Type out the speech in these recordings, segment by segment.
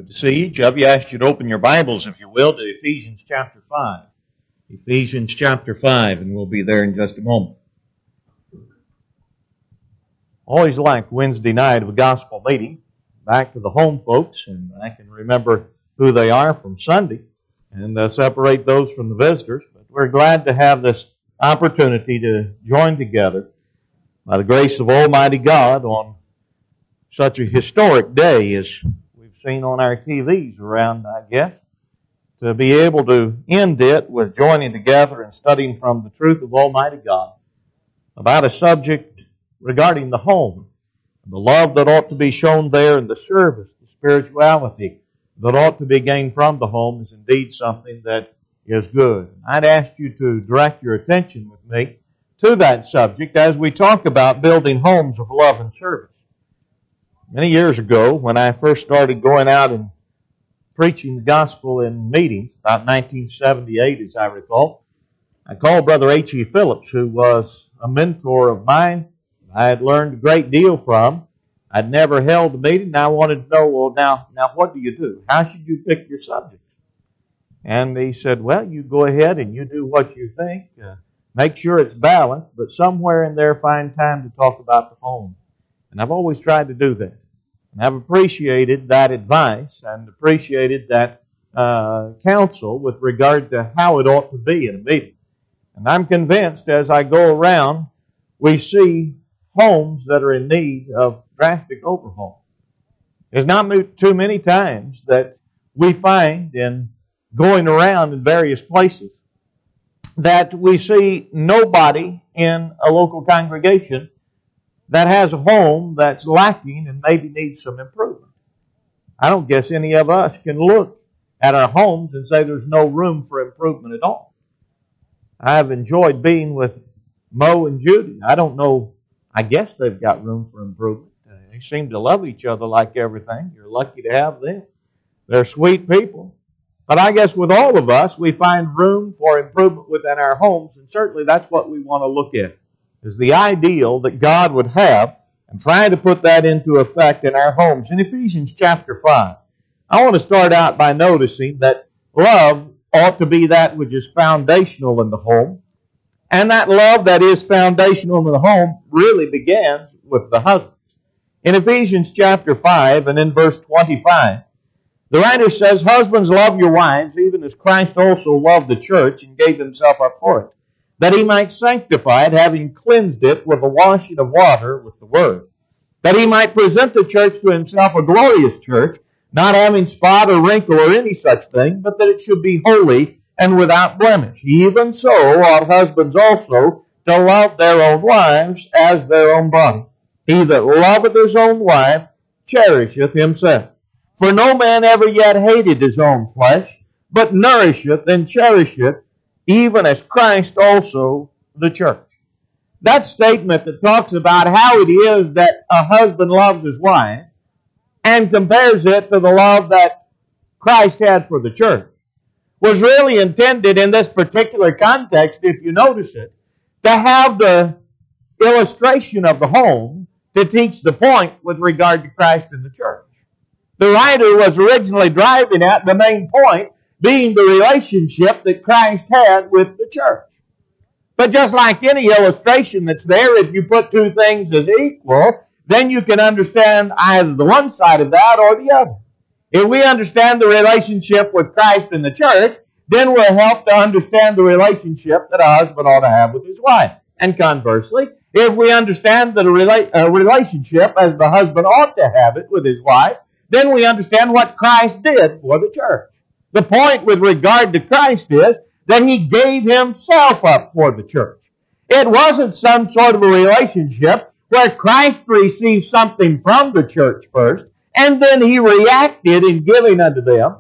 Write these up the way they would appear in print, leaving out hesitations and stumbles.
Good to see each of you. I ask you to open your Bibles, if you will, to Ephesians chapter 5. Ephesians chapter 5, and we'll be there in just a moment. Always liked Wednesday night of a gospel meeting. Back to the home folks, and I can remember who they are from Sunday and separate those from the visitors. But we're glad to have this opportunity to join together by the grace of Almighty God on such a historic day as we've seen on our TVs around, I guess, to be able to end it with joining together and studying from the truth of Almighty God about a subject regarding the home, the love that ought to be shown there, and the service, the spirituality that ought to be gained from the home is indeed something that is good. I'd ask you to direct your attention with me to that subject as we talk about building homes of love and service. Many years ago, when I first started going out and preaching the gospel in meetings, about 1978 as I recall, I called Brother H.E. Phillips, who was a mentor of mine. I had learned a great deal from. I'd never held a meeting, and I wanted to know, well, now what do you do? How should you pick your subjects? And he said, well, you go ahead and you do what you think. Make sure it's balanced, but somewhere in there find time to talk about the home. And I've always tried to do that. And I've appreciated that advice and appreciated that counsel with regard to how it ought to be in a meeting. And I'm convinced as I go around, we see homes that are in need of drastic overhaul. There's not too many times that we find in going around in various places that we see nobody in a local congregation that has a home that's lacking and maybe needs some improvement. I don't guess any of us can look at our homes and say there's no room for improvement at all. I've enjoyed being with Mo and Judy. I don't know, I guess they've got room for improvement. They seem to love each other like everything. You're lucky to have them. They're sweet people. But I guess with all of us, we find room for improvement within our homes, and certainly that's what we want to look at, is the ideal that God would have, and trying to put that into effect in our homes. In Ephesians chapter 5, I want to start out by noticing that love ought to be that which is foundational in the home, and that love that is foundational in the home really begins with the husband. In Ephesians chapter 5 and in verse 25, the writer says, husbands, love your wives, even as Christ also loved the church and gave himself up for it, that he might sanctify it, having cleansed it with the washing of water with the word, that he might present the church to himself a glorious church, not having spot or wrinkle or any such thing, but that it should be holy and without blemish. Even so ought husbands also to love their own wives as their own body. He that loveth his own wife cherisheth himself. For no man ever yet hated his own flesh, but nourisheth and cherisheth, even as Christ also the church. That statement that talks about how it is that a husband loves his wife and compares it to the love that Christ had for the church was really intended in this particular context, if you notice it, to have the illustration of the home to teach the point with regard to Christ and the church. The writer was originally driving at the main point being the relationship that Christ had with the church. But just like any illustration that's there, if you put two things as equal, then you can understand either the one side of that or the other. If we understand the relationship with Christ and the church, then we'll help to understand the relationship that a husband ought to have with his wife. And conversely, if we understand the relationship as the husband ought to have it with his wife, then we understand what Christ did for the church. The point with regard to Christ is that he gave himself up for the church. It wasn't some sort of a relationship where Christ received something from the church first, and then he reacted in giving unto them.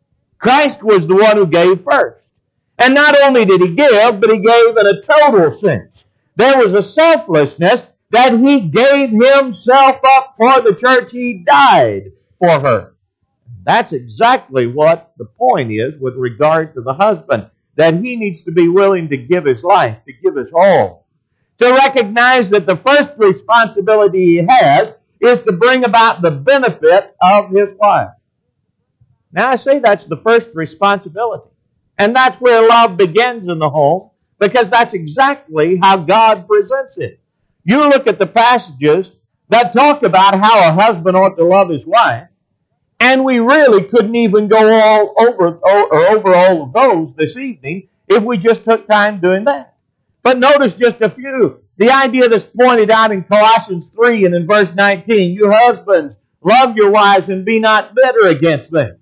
Christ was the one who gave first. And not only did he give, but he gave in a total sense. There was a selflessness that he gave himself up for the church. He died for her. That's exactly what the point is with regard to the husband, that he needs to be willing to give his life, to give his all, to recognize that the first responsibility he has is to bring about the benefit of his wife. Now I say that's the first responsibility. And that's where love begins in the home, because that's exactly how God presents it. You look at the passages that talk about how a husband ought to love his wife, and we really couldn't even go over all of those this evening if we just took time doing that. But notice just a few. The idea that's pointed out in Colossians 3 and in verse 19, you husbands, love your wives and be not bitter against them.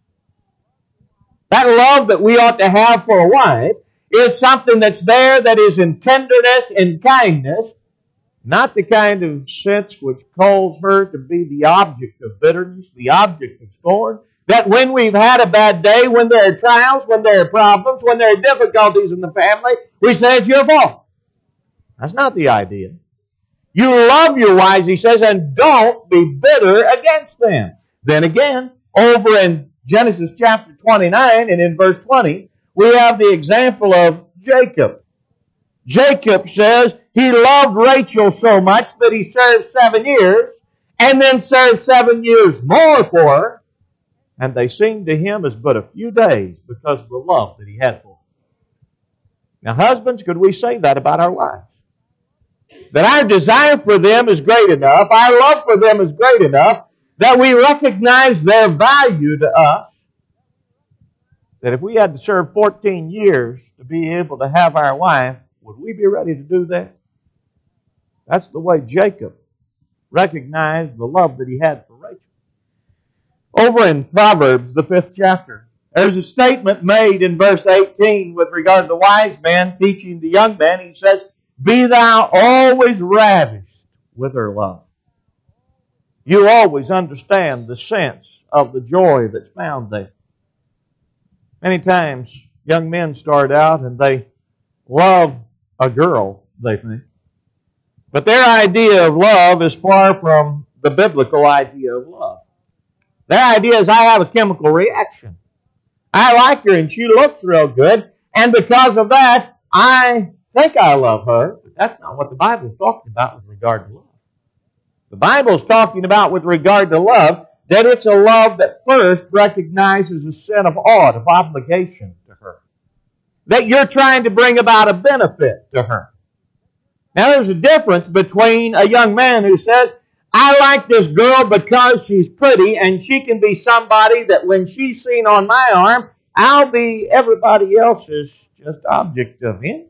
That love that we ought to have for a wife is something that's there that is in tenderness and kindness, not the kind of sense which calls her to be the object of bitterness, the object of scorn. That when we've had a bad day, when there are trials, when there are problems, when there are difficulties in the family, we say it's your fault. That's not the idea. You love your wives, he says, and don't be bitter against them. Then again, over in Genesis chapter 29 and in verse 20, we have the example of Jacob. Jacob says he loved Rachel so much that he served 7 years and then served 7 years more for her. And they seemed to him as but a few days because of the love that he had for her. Now, husbands, could we say that about our wives? That our desire for them is great enough, our love for them is great enough, that we recognize their value to us, that if we had to serve 14 years to be able to have our wife, would we be ready to do that? That's the way Jacob recognized the love that he had for Rachel. Over in Proverbs, the 5th chapter, there's a statement made in verse 18 with regard to the wise man teaching the young man. He says, be thou always ravished with her love. You always understand the sense of the joy that's found there. Many times, young men start out and they love a girl, they think. But their idea of love is far from the biblical idea of love. Their idea is I have a chemical reaction. I like her and she looks real good, and because of that, I think I love her. But that's not what the Bible is talking about with regard to love. The Bible is talking about with regard to love that it's a love that first recognizes a sin of ought, of obligation to her. That you're trying to bring about a benefit to her. Now there's a difference between a young man who says, I like this girl because she's pretty and she can be somebody that when she's seen on my arm, I'll be everybody else's just object of envy.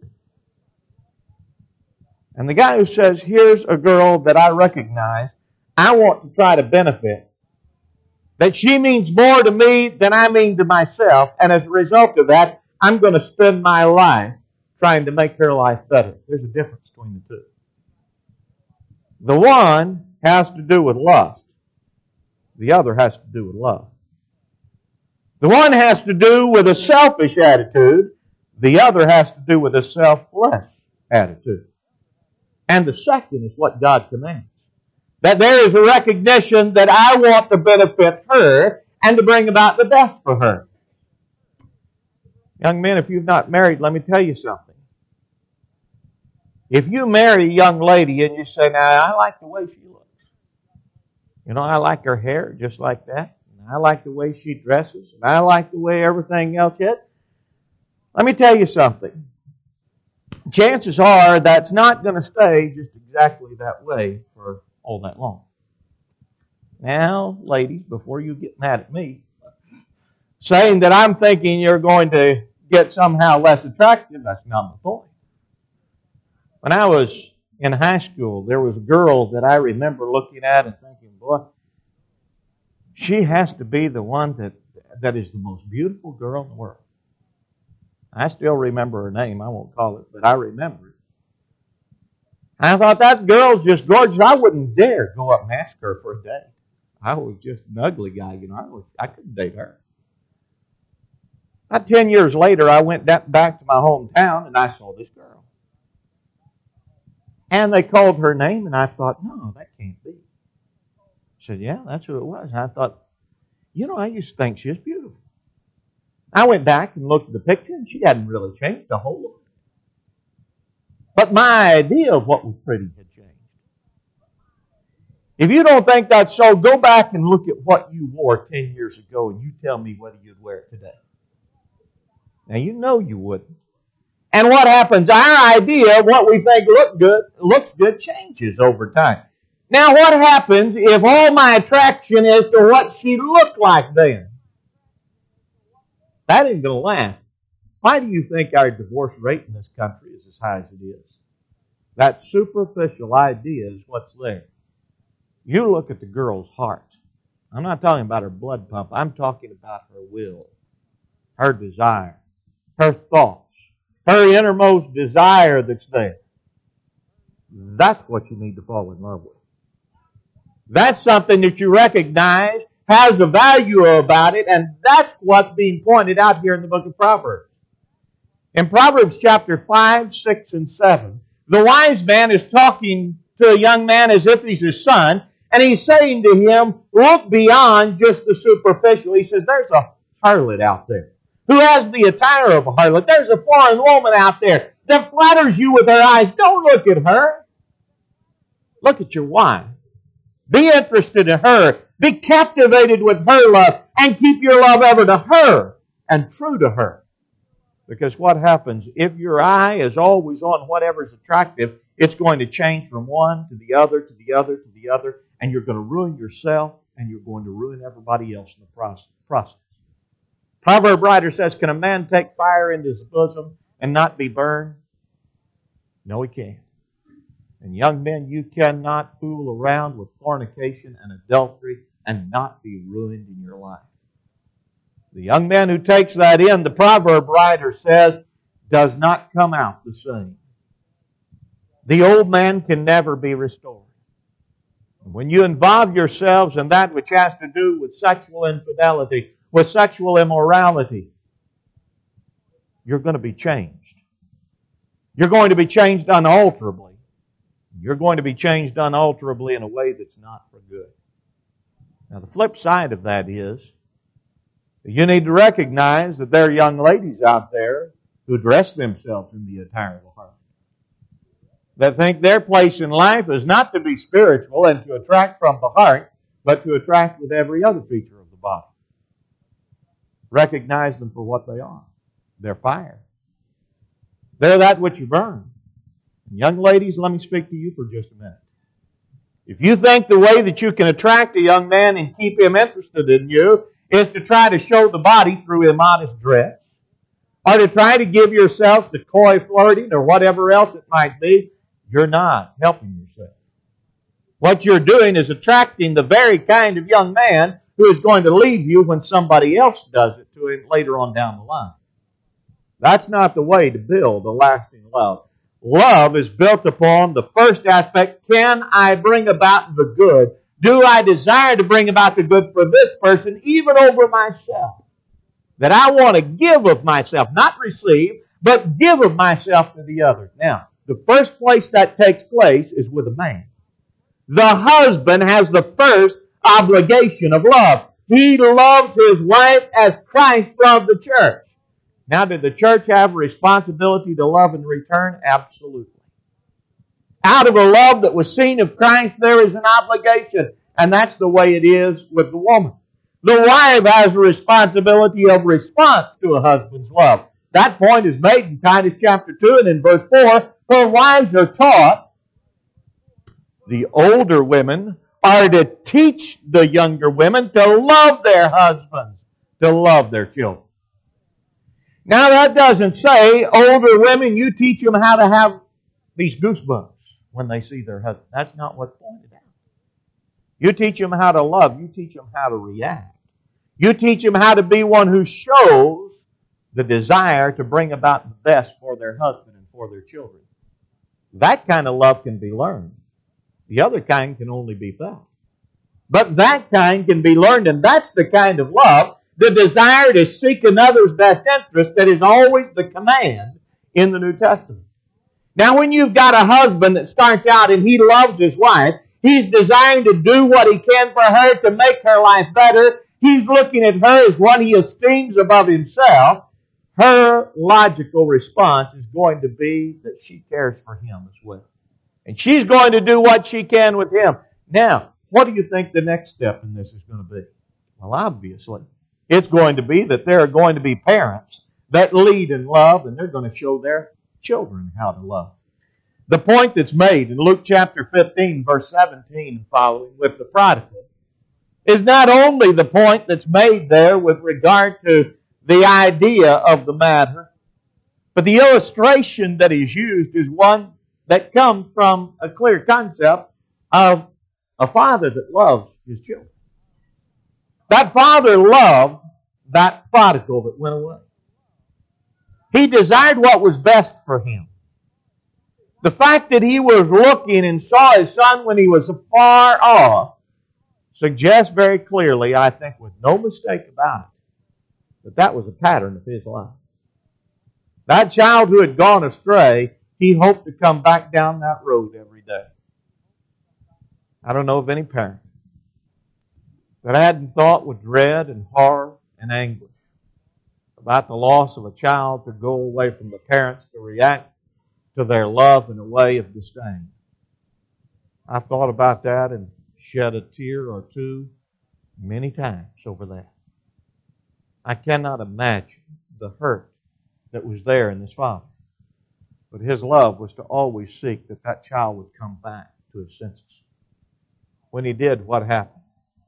And the guy who says, here's a girl that I recognize, I want to try to benefit. That she means more to me than I mean to myself, and as a result of that, I'm going to spend my life trying to make her life better. There's a difference between the two. The one has to do with lust. The other has to do with love. The one has to do with a selfish attitude. The other has to do with a selfless attitude. And the second is what God commands. That there is a recognition that I want to benefit her and to bring about the best for her. Young men, if you've not married, let me tell you something. If you marry a young lady and you say, now, I like the way she looks. You know, I like her hair just like that. And I like the way she dresses. And I like the way everything else is. Let me tell you something. Chances are that's not going to stay just exactly that way for all that long. Now, ladies, before you get mad at me, saying that I'm thinking you're going to get somehow less attractive, that's not the point. When I was in high school, there was a girl that I remember looking at and thinking, boy, she has to be the one that is the most beautiful girl in the world. I still remember her name. I won't call it, but I remember it. I thought, that girl's just gorgeous. I wouldn't dare go up and ask her for a date. I was just an ugly guy, you know. I couldn't date her. About 10 years later, I went back to my hometown and I saw this girl. And they called her name and I thought, no, that can't be. I said, yeah, that's who it was. And I thought, you know, I used to think she was beautiful. I went back and looked at the picture and she hadn't really changed a whole lot. But my idea of what was pretty had changed. If you don't think that's so, go back and look at what you wore 10 years ago and you tell me whether you'd wear it today. Now you know you wouldn't. And what happens? Our idea of what we think looks good changes over time. Now what happens if all my attraction is to what she looked like then? That ain't going to last. Why do you think our divorce rate in this country is as high as it is? That superficial idea is what's there. You look at the girl's heart. I'm not talking about her blood pump. I'm talking about her will, her desire, her thoughts, her innermost desire that's there. That's what you need to fall in love with. That's something that you recognize has a value about it, and that's what's being pointed out here in the book of Proverbs. In Proverbs chapter 5, 6, and 7, the wise man is talking to a young man as if he's his son, and he's saying to him, look beyond just the superficial. He says, there's a harlot out there who has the attire of a harlot. There's a foreign woman out there that flatters you with her eyes. Don't look at her. Look at your wife. Be interested in her. Be captivated with her love and keep your love ever to her and true to her. Because what happens, if your eye is always on whatever's attractive, it's going to change from one to the other, to the other, to the other, and you're going to ruin yourself and you're going to ruin everybody else in the process. Proverb writer says, can a man take fire into his bosom and not be burned? No, he can't. And young men, you cannot fool around with fornication and adultery and not be ruined in your life. The young man who takes that in, the proverb writer says, does not come out the same. The old man can never be restored. When you involve yourselves in that which has to do with sexual infidelity, with sexual immorality, you're going to be changed. You're going to be changed unalterably. You're going to be changed unalterably in a way that's not for good. Now, the flip side of that is, you need to recognize that there are young ladies out there who dress themselves in the attire of a harlot, that think their place in life is not to be spiritual and to attract from the heart, but to attract with every other feature of the body. Recognize them for what they are. They're fire. They're that which you burn. And young ladies, let me speak to you for just a minute. If you think the way that you can attract a young man and keep him interested in you is to try to show the body through immodest dress, or to try to give yourself to coy flirting or whatever else it might be, you're not helping yourself. What you're doing is attracting the very kind of young man who is going to leave you when somebody else does it to him later on down the line. That's not the way to build a lasting love. Love is built upon the first aspect, can I bring about the good? Do I desire to bring about the good for this person, even over myself? That I want to give of myself, not receive, but give of myself to the other. Now, the first place that takes place is with a man. The husband has the first obligation of love. He loves his wife as Christ loved the church. Now, did the church have a responsibility to love in return? Absolutely. Out of a love that was seen of Christ, there is an obligation. And that's the way it is with the woman. The wife has a responsibility of response to a husband's love. That point is made in Titus chapter 2 and in verse 4. For wives are taught, the older women are to teach the younger women to love their husbands, to love their children. Now that doesn't say, older women, you teach them how to have these goosebumps when they see their husband. That's not what's pointed out. You teach them how to love. You teach them how to react. You teach them how to be one who shows the desire to bring about the best for their husband and for their children. That kind of love can be learned. The other kind can only be felt. But that kind can be learned, and that's the kind of love, the desire to seek another's best interest, that is always the command in the New Testament. Now, when you've got a husband that starts out and he loves his wife, he's desiring to do what he can for her to make her life better. He's looking at her as one he esteems above himself. Her logical response is going to be that she cares for him as well. And she's going to do what she can with him. Now, what do you think the next step in this is going to be? Well, obviously, it's going to be that there are going to be parents that lead in love, and they're going to show their children how to love. The point that's made in Luke chapter 15, verse 17 and following with the prodigal is not only the point that's made there with regard to the idea of the matter, but the illustration that is used is one that comes from a clear concept of a father that loves his children. That father loved that prodigal that went away. He desired what was best for him. The fact that he was looking and saw his son when he was far off suggests very clearly, I think with no mistake about it, that was a pattern of his life. That child who had gone astray, he hoped to come back down that road every day. I don't know of any parent that hadn't thought with dread and horror and anguish about the loss of a child to go away from the parents to react to their love in a way of disdain. I thought about that and shed a tear or two many times over that. I cannot imagine the hurt that was there in this father. But his love was to always seek that that child would come back to his senses. When he did, what happened?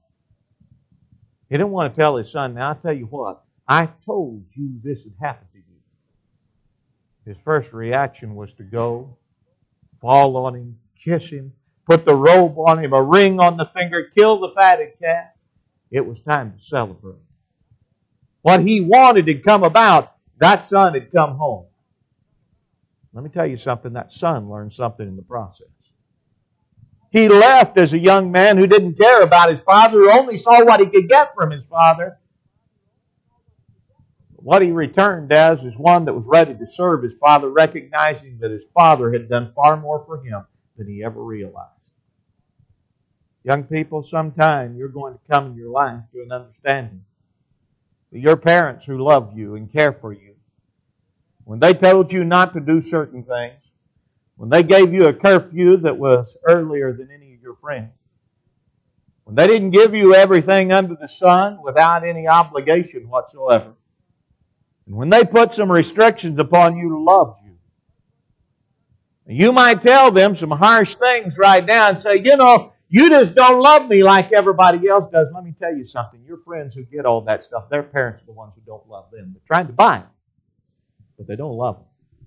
He didn't want to tell his son, now I'll tell you what, I told you this had happened to you. His first reaction was to go, fall on him, kiss him, put the robe on him, a ring on the finger, kill the fatted calf. It was time to celebrate. What he wanted had come about. That son had come home. Let me tell you something. That son learned something in the process. He left as a young man who didn't care about his father, who only saw what he could get from his father. What he returned as is one that was ready to serve his father, recognizing that his father had done far more for him than he ever realized. Young people, sometime you're going to come in your life to an understanding that your parents who love you and care for you, when they told you not to do certain things, when they gave you a curfew that was earlier than any of your friends, when they didn't give you everything under the sun without any obligation whatsoever, and when they put some restrictions upon you to love you, you might tell them some harsh things right now and say, you just don't love me like everybody else does. Let me tell you something. Your friends who get all that stuff, their parents are the ones who don't love them. They're trying to buy them, but they don't love them.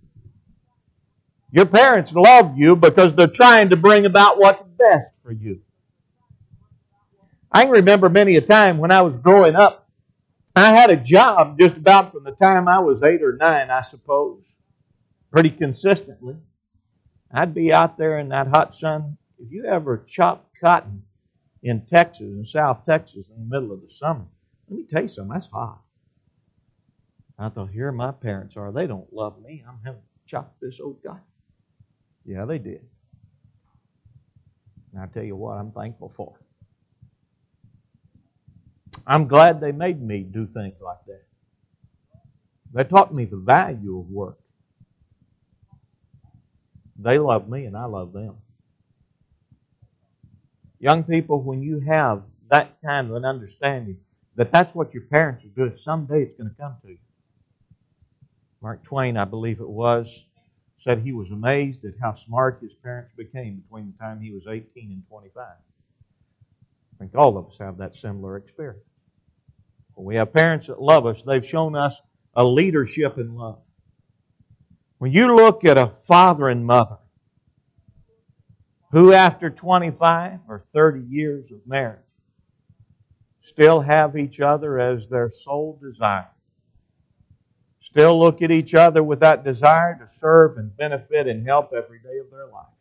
Your parents love you because they're trying to bring about what's best for you. I can remember many a time when I was growing up, I had a job just about from the time I was 8 or 9, I suppose, pretty consistently. I'd be out there in that hot sun. If you ever chopped cotton in Texas, in South Texas, in the middle of the summer, let me tell you something, that's hot. I thought, here my parents are. They don't love me. I'm having to chop this old guy. Yeah, they did. And I tell you what, I'm thankful for it. I'm glad they made me do things like that. They taught me the value of work. They love me and I love them. Young people, when you have that kind of an understanding that that's what your parents are doing, someday it's going to come to you. Mark Twain, I believe it was, said he was amazed at how smart his parents became between the time he was 18 and 25. I think all of us have that similar experience. When we have parents that love us, they've shown us a leadership in love. When you look at a father and mother who after 25 or 30 years of marriage still have each other as their sole desire, still look at each other with that desire to serve and benefit and help every day of their life,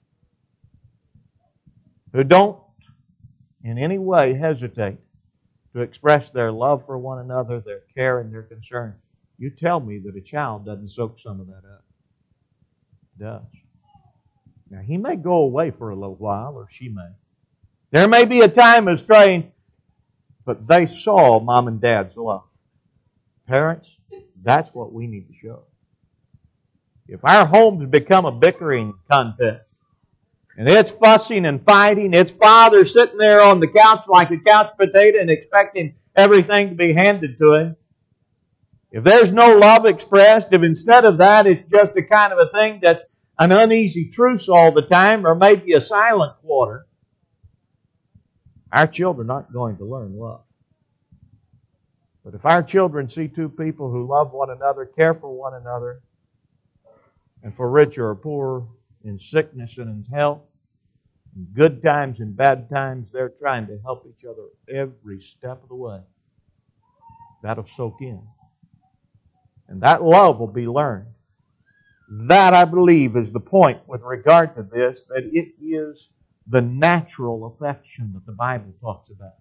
who don't in any way hesitate to express their love for one another, their care and their concern, you tell me that a child doesn't soak some of that up. It does. Now, he may go away for a little while, or she may. There may be a time of strain, but they saw mom and dad's love. Parents, that's what we need to show. If our homes become a bickering contest, And it's fussing and fighting. It's father sitting there on the couch like a couch potato and expecting everything to be handed to him. If there's no love expressed, if instead of that it's just a kind of a thing that's an uneasy truce all the time, or maybe a silent quarter, our children aren't going to learn love. But if our children see two people who love one another, care for one another, and for rich or poor, in sickness and in health, in good times and bad times, they're trying to help each other every step of the way, that'll soak in. And that love will be learned. That, I believe, is the point with regard to this, that it is the natural affection that the Bible talks about.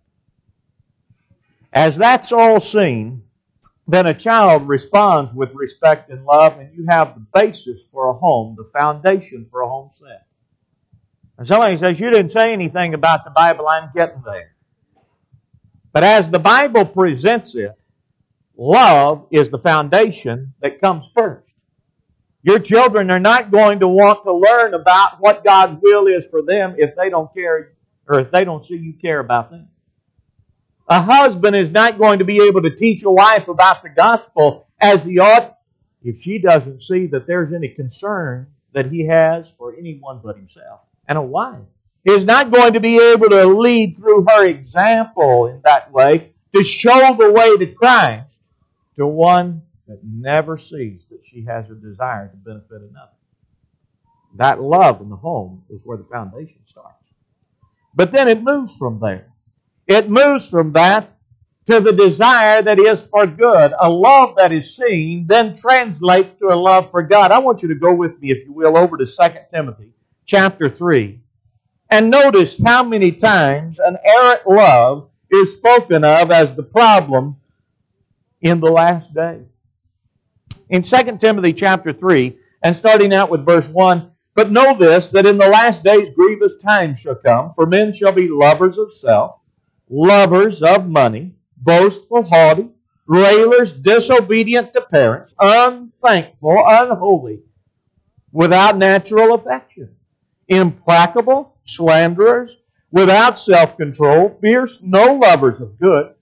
As that's all seen, then a child responds with respect and love, and you have the basis for a home, the foundation for a home set. And somebody says, you didn't say anything about the Bible, I'm getting there. But as the Bible presents it, love is the foundation that comes first. Your children are not going to want to learn about what God's will is for them if they don't care, or if they don't see you care about them. A husband is not going to be able to teach a wife about the gospel as he ought if she doesn't see that there's any concern that he has for anyone but himself. And a wife is not going to be able to lead through her example in that way to show the way to Christ to one that never sees that she has a desire to benefit another. That love in the home is where the foundation starts. But then it moves from there. It moves from that to the desire that is for good. A love that is seen then translates to a love for God. I want you to go with me, if you will, over to 2 Timothy chapter 3. And notice how many times an errant love is spoken of as the problem in the last days. In 2 Timothy chapter 3, and starting out with verse 1, but know this, that in the last days grievous times shall come, for men shall be lovers of self, lovers of money, boastful, haughty, railers, disobedient to parents, unthankful, unholy, without natural affection, implacable, slanderers, without self-control, fierce, no lovers of good,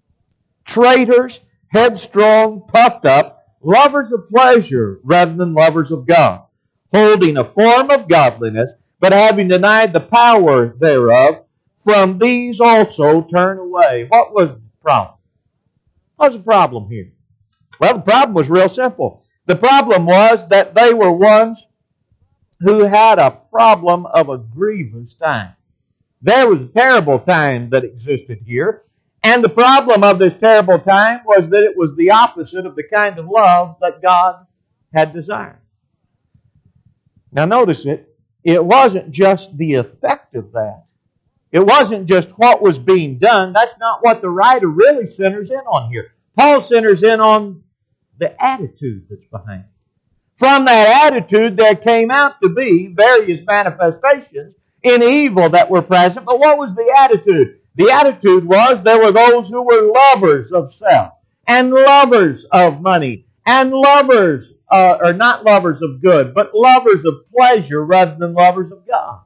traitors, headstrong, puffed up, lovers of pleasure rather than lovers of God, holding a form of godliness, but having denied the power thereof, from these also turn away. What was the problem? What was the problem here? Well, the problem was real simple. The problem was that they were ones who had a problem of a grievous time. There was a terrible time that existed here. And the problem of this terrible time was that it was the opposite of the kind of love that God had desired. Now notice it wasn't just the effect of that. It wasn't just what was being done. That's not what the writer really centers in on here. Paul centers in on the attitude that's behind it. From that attitude there came out to be various manifestations in evil that were present. But what was the attitude? The attitude was there were those who were lovers of self, and lovers of money, and lovers, or not lovers of good, but lovers of pleasure rather than lovers of God.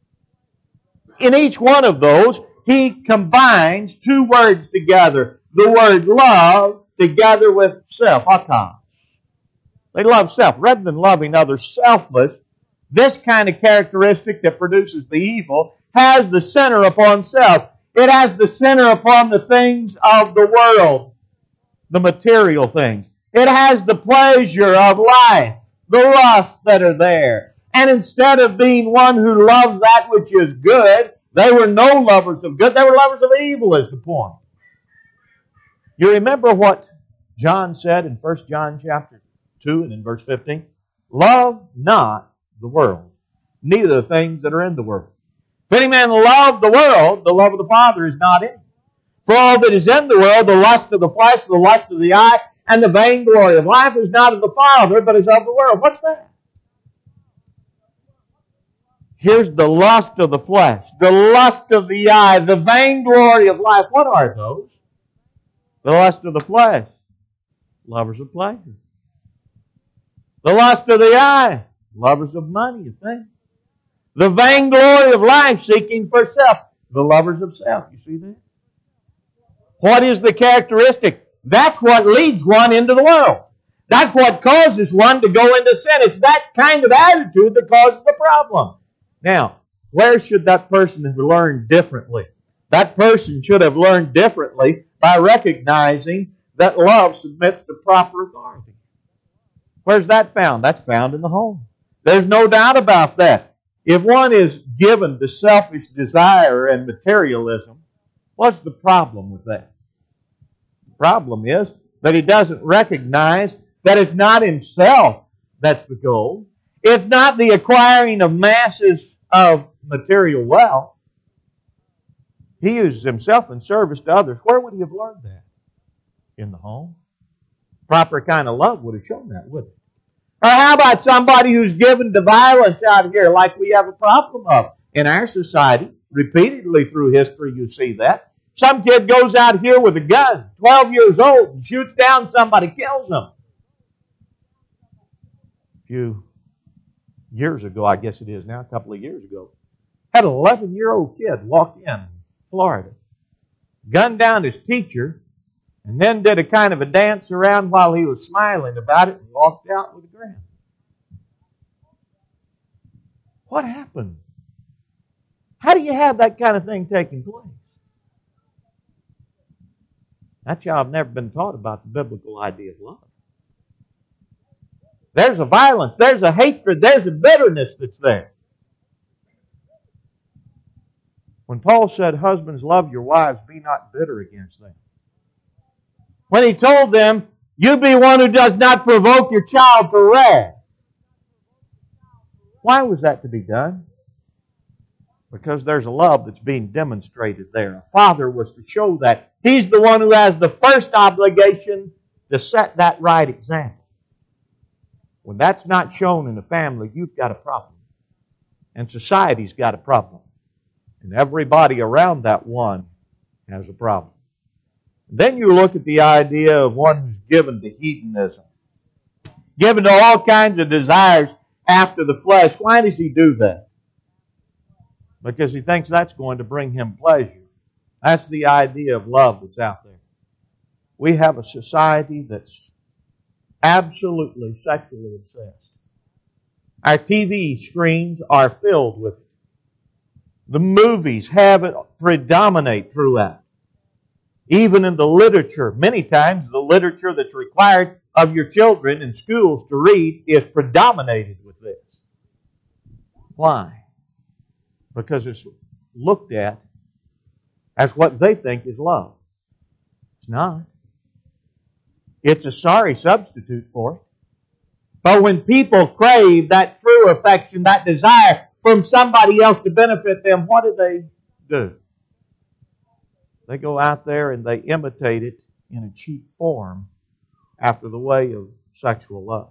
In each one of those, he combines two words together. The word love together with self, atas. They love self. Rather than loving others selfless, this kind of characteristic that produces the evil has the center upon self. It has the center upon the things of the world, the material things. It has the pleasure of life, the lusts that are there. And instead of being one who loves that which is good, they were no lovers of good. They were lovers of evil is the point. You remember what John said in 1 John chapter 2 and in verse 15? Love not the world, neither the things that are in the world. If any man love the world, the love of the Father is not in him. For all that is in the world, the lust of the flesh, the lust of the eye, and the vainglory of life is not of the Father, but is of the world. What's that? Here's the lust of the flesh, the lust of the eye, the vainglory of life. What are those? The lust of the flesh, lovers of pleasure. The lust of the eye, lovers of money, you think. The vainglory of life, seeking for self. The lovers of self. You see that? What is the characteristic? That's what leads one into the world. That's what causes one to go into sin. It's that kind of attitude that causes the problem. Now, where should that person have learned differently? That person should have learned differently by recognizing that love submits to proper authority. Where's that found? That's found in the home. There's no doubt about that. If one is given to selfish desire and materialism, what's the problem with that? The problem is that he doesn't recognize that it's not himself that's the goal. It's not the acquiring of masses of material wealth. He uses himself in service to others. Where would he have learned that? In the home. Proper kind of love would have shown that, wouldn't it? Or how about somebody who's given to violence out here, like we have a problem of in our society? Repeatedly through history you see that. Some kid goes out here with a gun, 12 years old, and shoots down somebody, kills them. A few years ago, I guess it is now, a couple of years ago, had an 11-year-old kid walk in Florida, gunned down his teacher, and then did a kind of a dance around while he was smiling about it and walked out with a grin. What happened? How do you have that kind of thing taking place? That child never been taught about the biblical idea of love. There's a violence, there's a hatred, there's a bitterness that's there. When Paul said, husbands, love your wives, be not bitter against them. When he told them, you be one who does not provoke your child to wrath. Why was that to be done? Because there's a love that's being demonstrated there. A father was to show that. He's the one who has the first obligation to set that right example. When that's not shown in the family, you've got a problem. And society's got a problem. And everybody around that one has a problem. Then you look at the idea of one who's given to hedonism. Given to all kinds of desires after the flesh. Why does he do that? Because he thinks that's going to bring him pleasure. That's the idea of love that's out there. We have a society that's absolutely sexually obsessed. Our TV screens are filled with it. The movies have it predominate throughout. Even in the literature, many times the literature that's required of your children in schools to read is predominated with this. Why? Because it's looked at as what they think is love. It's not. It's a sorry substitute for it. But when people crave that true affection, that desire from somebody else to benefit them, what do? They go out there and they imitate it in a cheap form after the way of sexual lust.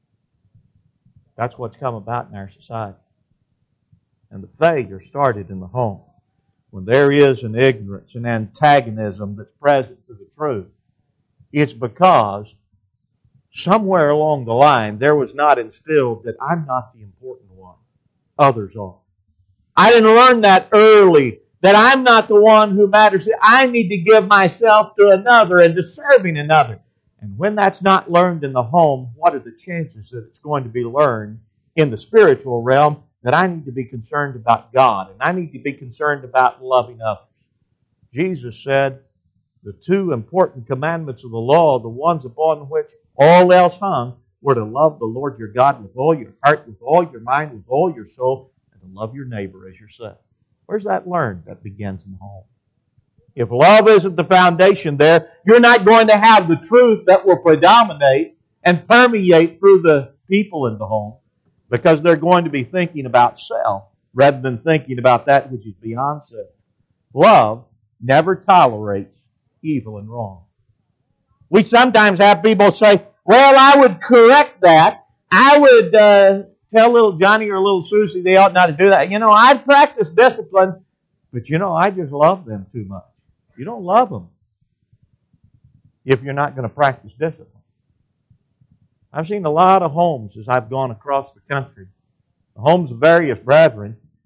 That's what's come about in our society. And the failure started in the home. When there is an ignorance, an antagonism that's present to the truth, it's because somewhere along the line there was not instilled that I'm not the important one. Others are. I didn't learn that early, that I'm not the one who matters. I need to give myself to another and to serving another. And when that's not learned in the home, what are the chances that it's going to be learned in the spiritual realm? That I need to be concerned about God and I need to be concerned about loving others. Jesus said the two important commandments of the law, the ones upon which all else hung, were to love the Lord your God with all your heart, with all your mind, with all your soul, and to love your neighbor as yourself. Where's that learned? That begins in the home. If love isn't the foundation there, you're not going to have the truth that will predominate and permeate through the people in the home, because they're going to be thinking about self rather than thinking about that which is beyond self. Love never tolerates evil and wrong. We sometimes have people say, well, I would correct that. I would tell little Johnny or little Susie they ought not to do that. I'd practice discipline, but I just love them too much. You don't love them if you're not going to practice discipline. I've seen a lot of homes as I've gone across the country, the homes of various brethren,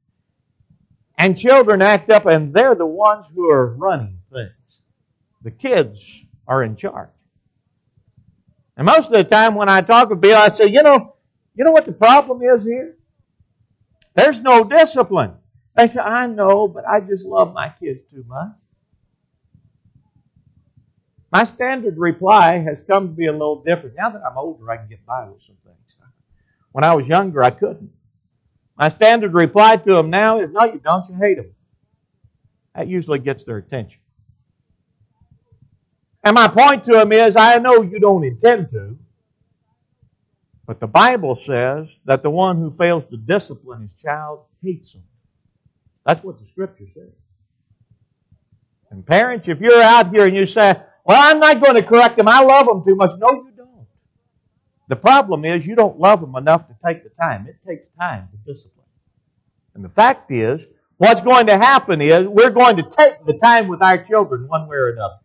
And children act up, and they're the ones who are running things. The kids are in charge. And most of the time when I talk with Bill, I say, you know what the problem is here? There's no discipline. They say, I know, but I just love my kids too much. My standard reply has come to be a little different. Now that I'm older, I can get by with some things. When I was younger, I couldn't. My standard reply to them now is, no, you don't. You hate them. That usually gets their attention. And my point to them is, I know you don't intend to, but the Bible says that the one who fails to discipline his child hates him. That's what the Scripture says. And parents, if you're out here and you say, well, I'm not going to correct them, I love them too much. No, you don't. The problem is you don't love them enough to take the time. It takes time to discipline. And the fact is, what's going to happen is we're going to take the time with our children one way or another.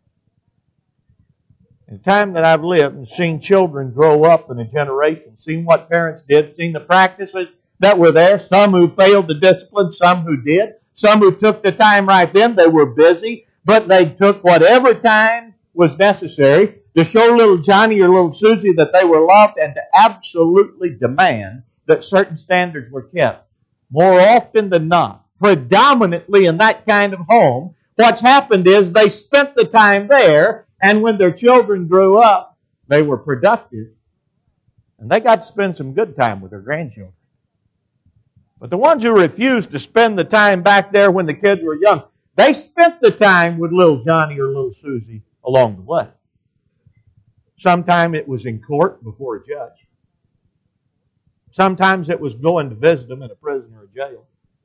In the time that I've lived and seen children grow up in a generation, seen what parents did, seen the practices that were there, some who failed to discipline, some who did, some who took the time right then, they were busy, but they took whatever time was necessary to show little Johnny or little Susie that they were loved and to absolutely demand that certain standards were kept. More often than not, predominantly in that kind of home, what's happened is they spent the time there, and when their children grew up, they were productive, and they got to spend some good time with their grandchildren. But the ones who refused to spend the time back there when the kids were young, they spent the time with little Johnny or little Susie along the way. Sometimes it was in court before a judge. Sometimes it was going to visit them in a prison or a jail.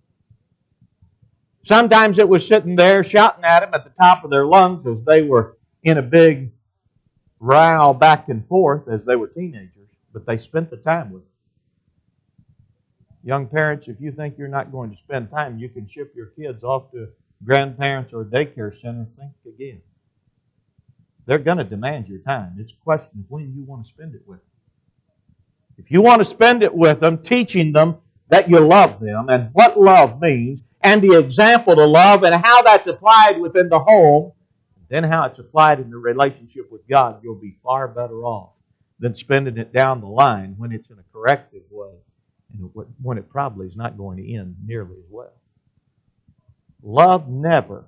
Sometimes it was sitting there shouting at them at the top of their lungs as they were in a big row back and forth as they were teenagers. But they spent the time with them. Young parents, if you think you're not going to spend time, you can ship your kids off to grandparents or a daycare center. Think again. They're going to demand your time. It's a question of when you want to spend it with them. If you want to spend it with them, teaching them that you love them and what love means and the example to love and how that's applied within the home, then how it's applied in the relationship with God, you'll be far better off than spending it down the line when it's in a corrective way and when it probably is not going to end nearly as well. Love never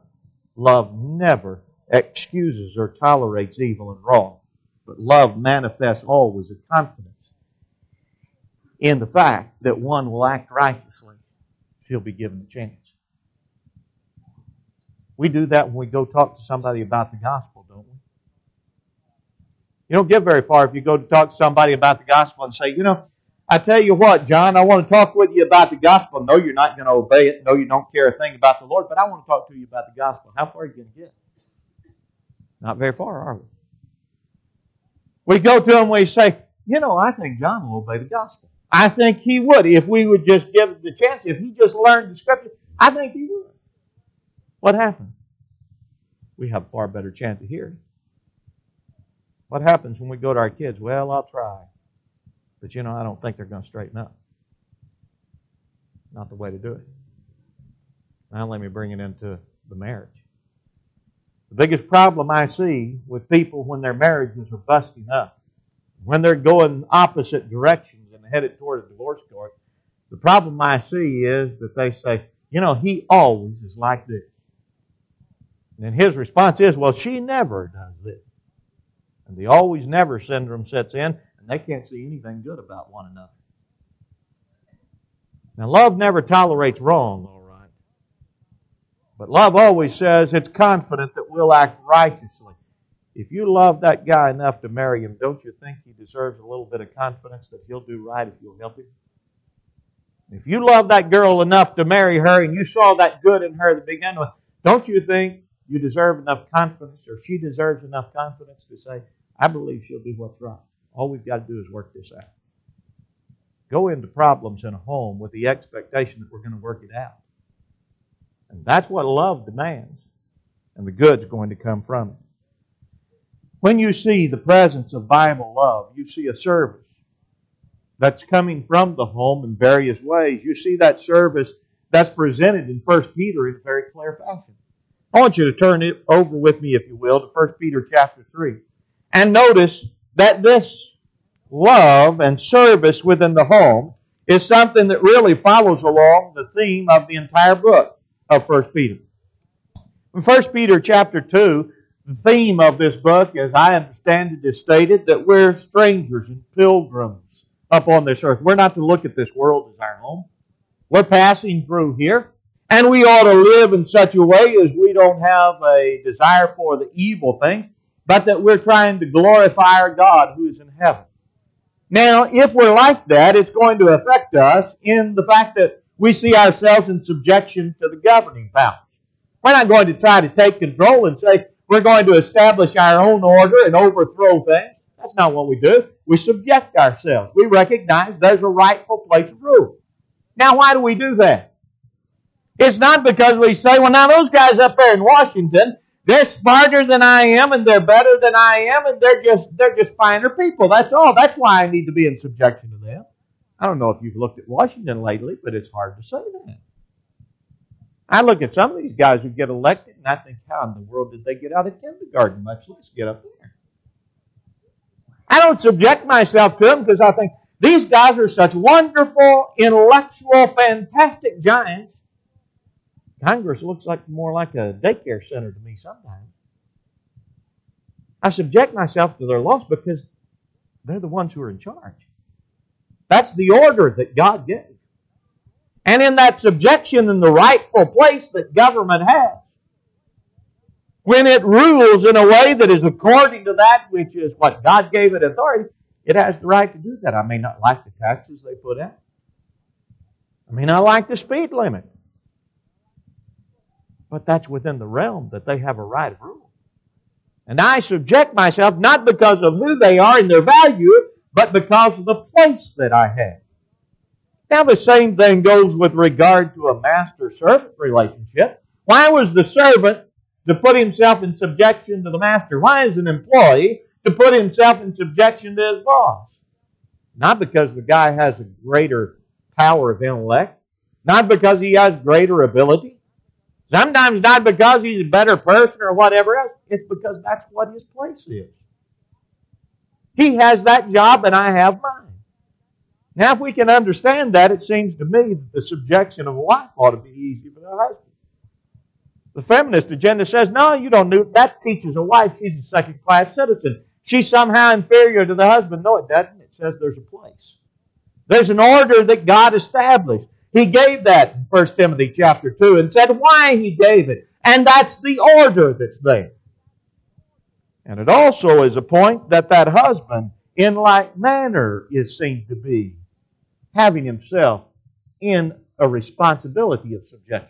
excuses or tolerates evil and wrong, but love manifests always a confidence in the fact that one will act righteously if he'll be given the chance. We do that when we go talk to somebody about the gospel, don't we? You don't get very far if you go to talk to somebody about the gospel and say, I tell you what, John, I want to talk with you about the gospel. No, you're not going to obey it. No, you don't care a thing about the Lord, but I want to talk to you about the gospel. How far are you going to get? Not very far, are we? We go to him and we say, I think John will obey the gospel. I think he would if we would just give him the chance. If he just learned the Scripture, I think he would. What happened? We have a far better chance of hearing. What happens when we go to our kids? Well, I'll try. But I don't think they're going to straighten up. Not the way to do it. Now let me bring it into the marriage. The biggest problem I see with people when their marriages are busting up, when they're going opposite directions and headed toward a divorce court, the problem I see is that they say, he always is like this. And his response is, well, she never does this. And the always never syndrome sets in, and they can't see anything good about one another. Now, love never tolerates wrong, all right. But love always says it's confident that we'll act righteously. If you love that guy enough to marry him, don't you think he deserves a little bit of confidence that he'll do right if you'll help him? If you love that girl enough to marry her and you saw that good in her to begin with, don't you think you deserve enough confidence, or she deserves enough confidence to say, I believe she'll do what's right. All we've got to do is work this out. Go into problems in a home with the expectation that we're going to work it out. And that's what love demands. And the good's going to come from it. When you see the presence of Bible love, you see a service that's coming from the home in various ways. You see that service that's presented in 1 Peter in a very clear fashion. I want you to turn it over with me, if you will, to 1 Peter chapter 3. And notice that this love and service within the home is something that really follows along the theme of the entire book of 1 Peter. In 1 Peter chapter 2, the theme of this book, as I understand it, is stated that we're strangers and pilgrims upon this earth. We're not to look at this world as our home. We're passing through here. And we ought to live in such a way as we don't have a desire for the evil things, but that we're trying to glorify our God who is in heaven. Now, if we're like that, it's going to affect us in the fact that we see ourselves in subjection to the governing powers. We're not going to try to take control and say we're going to establish our own order and overthrow things. That's not what we do. We subject ourselves. We recognize there's a rightful place of rule. Now, why do we do that? It's not because we say, well, now those guys up there in Washington, they're smarter than I am, and they're better than I am, and they're just finer people. That's all. That's why I need to be in subjection to them. I don't know if you've looked at Washington lately, but it's hard to say that. I look at some of these guys who get elected, and I think, how in the world did they get out of kindergarten, much less get up there? I don't subject myself to them because I think these guys are such wonderful, intellectual, fantastic giants. Congress looks like more like a daycare center to me sometimes. I subject myself to their laws because they're the ones who are in charge. That's the order that God gave. And in that subjection in the rightful place that government has, when it rules in a way that is according to that which is what God gave it authority, it has the right to do that. I may not like the taxes they put out. I may not like the speed limit. But that's within the realm that they have a right of rule. And I subject myself not because of who they are and their value, but because of the place that I have. Now the same thing goes with regard to a master-servant relationship. Why was the servant to put himself in subjection to the master? Why is an employee to put himself in subjection to his boss? Not because the guy has a greater power of intellect. Not because he has greater ability. Sometimes not because he's a better person or whatever else. It's because that's what his place is. He has that job and I have mine. Now, if we can understand that, it seems to me that the subjection of a wife ought to be easy for the husband. The feminist agenda says, no, you don't do that. Teaches a wife she's a second-class citizen. She's somehow inferior to the husband. No, it doesn't. It says there's a place. There's an order that God established. He gave that in 1 Timothy chapter 2 and said why He gave it. And that's the order that's there. And it also is a point that husband in like manner is seen to be having himself in a responsibility of subjection.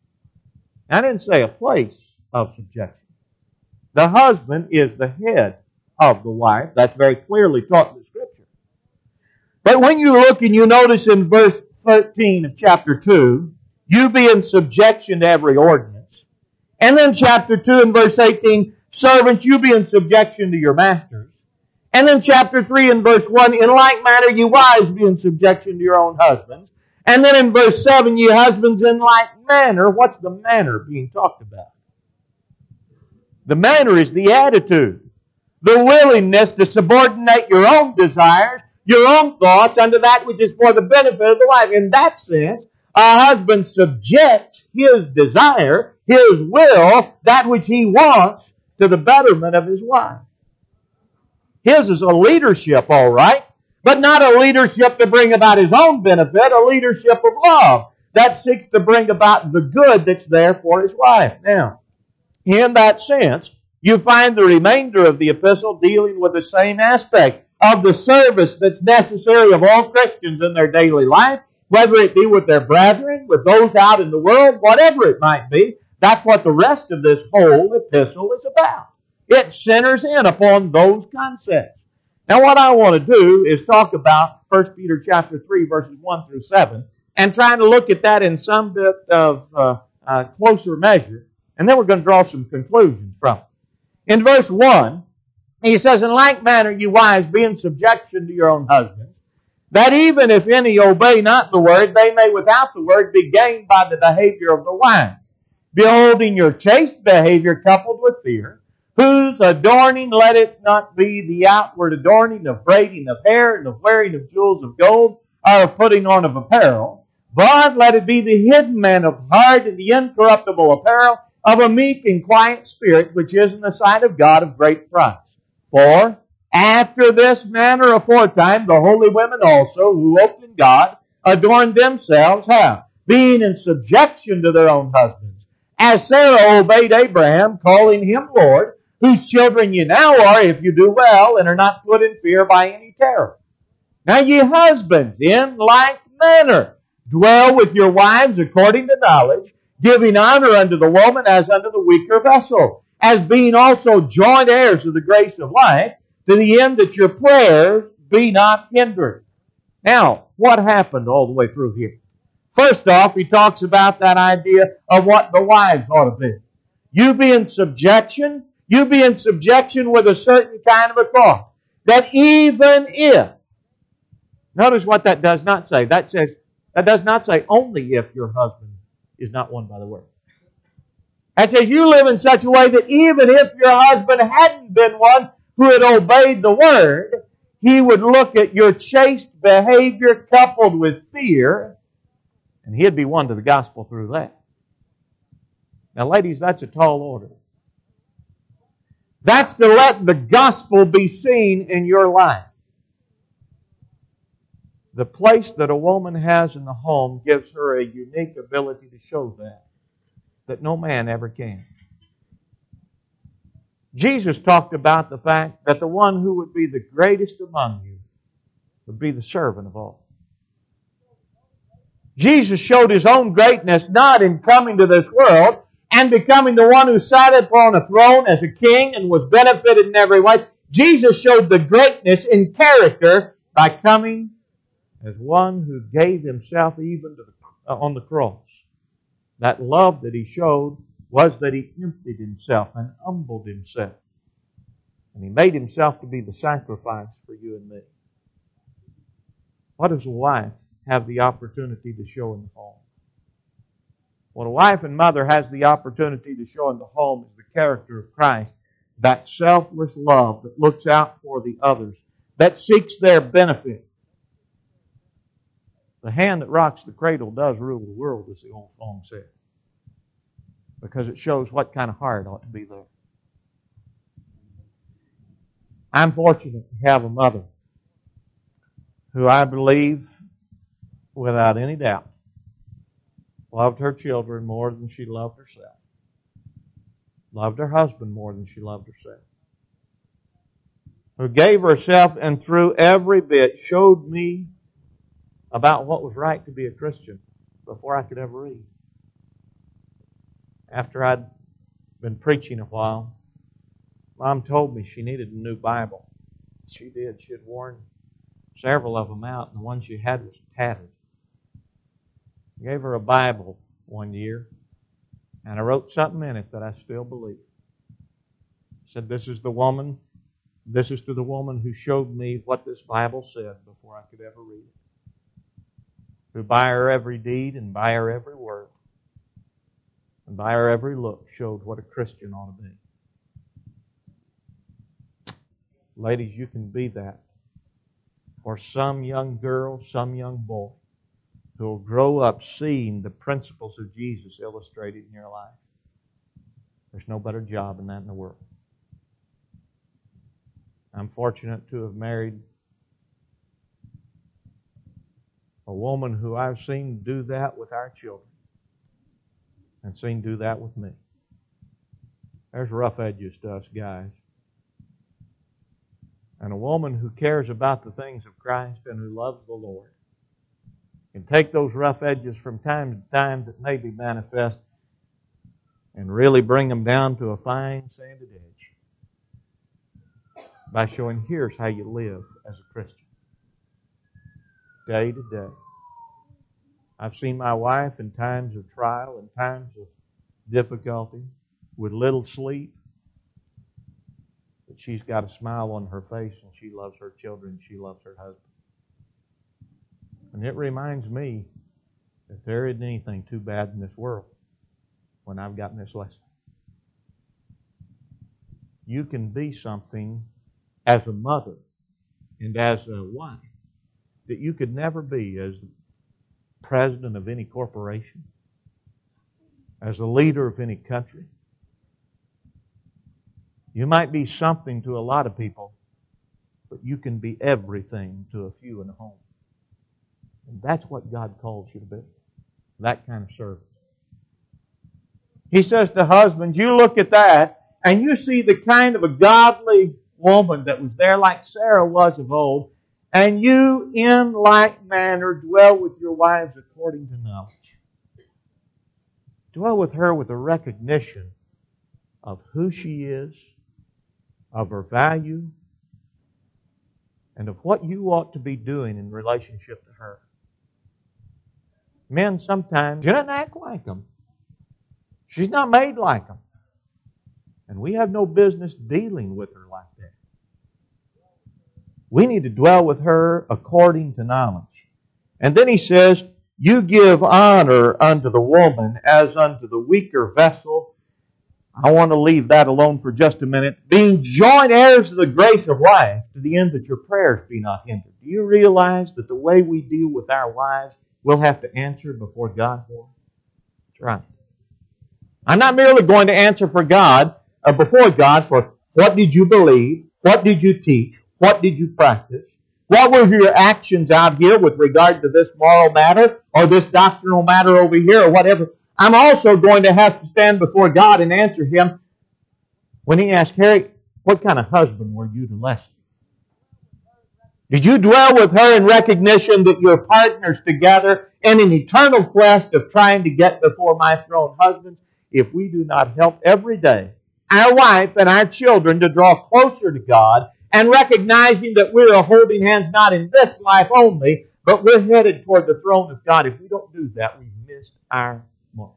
I didn't say a place of subjection. The husband is the head of the wife. That's very clearly taught in the Scripture. But when you look and you notice in verse 13 of chapter 2, you be in subjection to every ordinance. And then chapter 2 and verse 18, servants, you be in subjection to your masters. And then chapter 3 and verse 1, in like manner you wives be in subjection to your own husbands. And then in verse 7, you husbands in like manner. What's the manner being talked about? The manner is the attitude, the willingness to subordinate your own desires, your own thoughts unto that which is for the benefit of the wife. In that sense, a husband subjects his desire, his will, that which he wants, to the betterment of his wife. His is a leadership, all right, but not a leadership to bring about his own benefit, a leadership of love that seeks to bring about the good that's there for his wife. Now, in that sense, you find the remainder of the epistle dealing with the same aspect of the service that's necessary of all Christians in their daily life, whether it be with their brethren, with those out in the world, whatever it might be. That's what the rest of this whole epistle is about. It centers in upon those concepts. Now what I want to do is talk about 1 Peter chapter 3 verses 1 through 7 and trying to look at that in some bit of closer measure. And then we're going to draw some conclusions from it. In verse 1, he says, in like manner you wives be in subjection to your own husbands, That even if any obey not the word, they may without the word be gained by the behavior of the wife. Beholding your chaste behavior coupled with fear, whose adorning let it not be the outward adorning of braiding of hair and of wearing of jewels of gold, or of putting on of apparel, but let it be the hidden man of heart and the incorruptible apparel of a meek and quiet spirit, which is in the sight of God of great price. For after this manner aforetime, the holy women also, who hoped in God, adorned themselves, how? Being in subjection to their own husbands. As Sarah obeyed Abraham, calling him Lord, whose children ye now are, if you do well, and are not put in fear by any terror. Now ye husbands, in like manner, dwell with your wives according to knowledge, giving honor unto the woman as unto the weaker vessel, as being also joint heirs of the grace of life, to the end that your prayers be not hindered. Now, what happened all the way through here? First off, he talks about that idea of what the wives ought to be. You be in subjection. You be in subjection with a certain kind of authority. That even if, notice what that does not say. That does not say only if your husband is not won by the word. That says you live in such a way that even if your husband hadn't been one who had obeyed the word, he would look at your chaste behavior coupled with fear, and he'd be won to the gospel through that. Now, ladies, that's a tall order. That's to let the gospel be seen in your life. The place that a woman has in the home gives her a unique ability to show that no man ever can. Jesus talked about the fact that the one who would be the greatest among you would be the servant of all. Jesus showed His own greatness not in coming to this world and becoming the one who sat upon a throne as a king and was benefited in every way. Jesus showed the greatness in character by coming as one who gave Himself even on the cross. That love that He showed was that He emptied Himself and humbled Himself. And He made Himself to be the sacrifice for you and me. What does a wife have the opportunity to show in the home? What a wife and mother has the opportunity to show in the home is the character of Christ. That selfless love that looks out for the others, that seeks their benefit. The hand that rocks the cradle does rule the world, as the old song said. Because it shows what kind of heart ought to be there. I'm fortunate to have a mother who I believe, without any doubt, loved her children more than she loved herself. Loved her husband more than she loved herself. Who gave herself and through every bit showed me about what was right to be a Christian before I could ever read. After I'd been preaching a while, Mom told me she needed a new Bible. She did. She had worn several of them out, and the one she had was tattered. I gave her a Bible one year, and I wrote something in it that I still believe. I said, this is to the woman who showed me what this Bible said before I could ever read it. Who by her every deed and by her every word and by her every look showed what a Christian ought to be. Ladies, you can be that for some young girl, some young boy who will grow up seeing the principles of Jesus illustrated in your life. There's no better job than that in the world. I'm fortunate to have married a woman who I've seen do that with our children and seen do that with me. There's rough edges to us guys. And a woman who cares about the things of Christ and who loves the Lord can take those rough edges from time to time that may be manifest and really bring them down to a fine sanded edge by showing here's how you live as a Christian. Day to day. I've seen my wife in times of trial and times of difficulty with little sleep. But she's got a smile on her face and she loves her children and she loves her husband. And it reminds me that there isn't anything too bad in this world when I've gotten this lesson. You can be something as a mother and as a wife that you could never be as president of any corporation, as a leader of any country. You might be something to a lot of people, but you can be everything to a few in a home. And that's what God calls you to be. That kind of service. He says to husbands, you look at that and you see the kind of a godly woman that was there like Sarah was of old, and you in like manner dwell with your wives according to knowledge. Dwell with her with a recognition of who she is, of her value, and of what you ought to be doing in relationship to her. Men sometimes, she doesn't act like them. She's not made like them. And we have no business dealing with her like that. We need to dwell with her according to knowledge. And then he says, you give honor unto the woman as unto the weaker vessel. I want to leave that alone for just a minute. Being joint heirs to the grace of life, to the end that your prayers be not hindered. Do you realize that the way we deal with our wives, we'll have to answer before God for? That's right. I'm not merely going to answer for God, or before God, for what did you believe, what did you teach, what did you practice, what were your actions out here with regard to this moral matter, or this doctrinal matter over here, or whatever. I'm also going to have to stand before God and answer Him when He asks, Harry, what kind of husband were you to Leslie? Did you dwell with her in recognition that you're partners together in an eternal quest of trying to get before my throne? Husbands, if we do not help every day our wife and our children to draw closer to God and recognizing that we are holding hands not in this life only, but we're headed toward the throne of God. If we don't do that, we've missed our mark.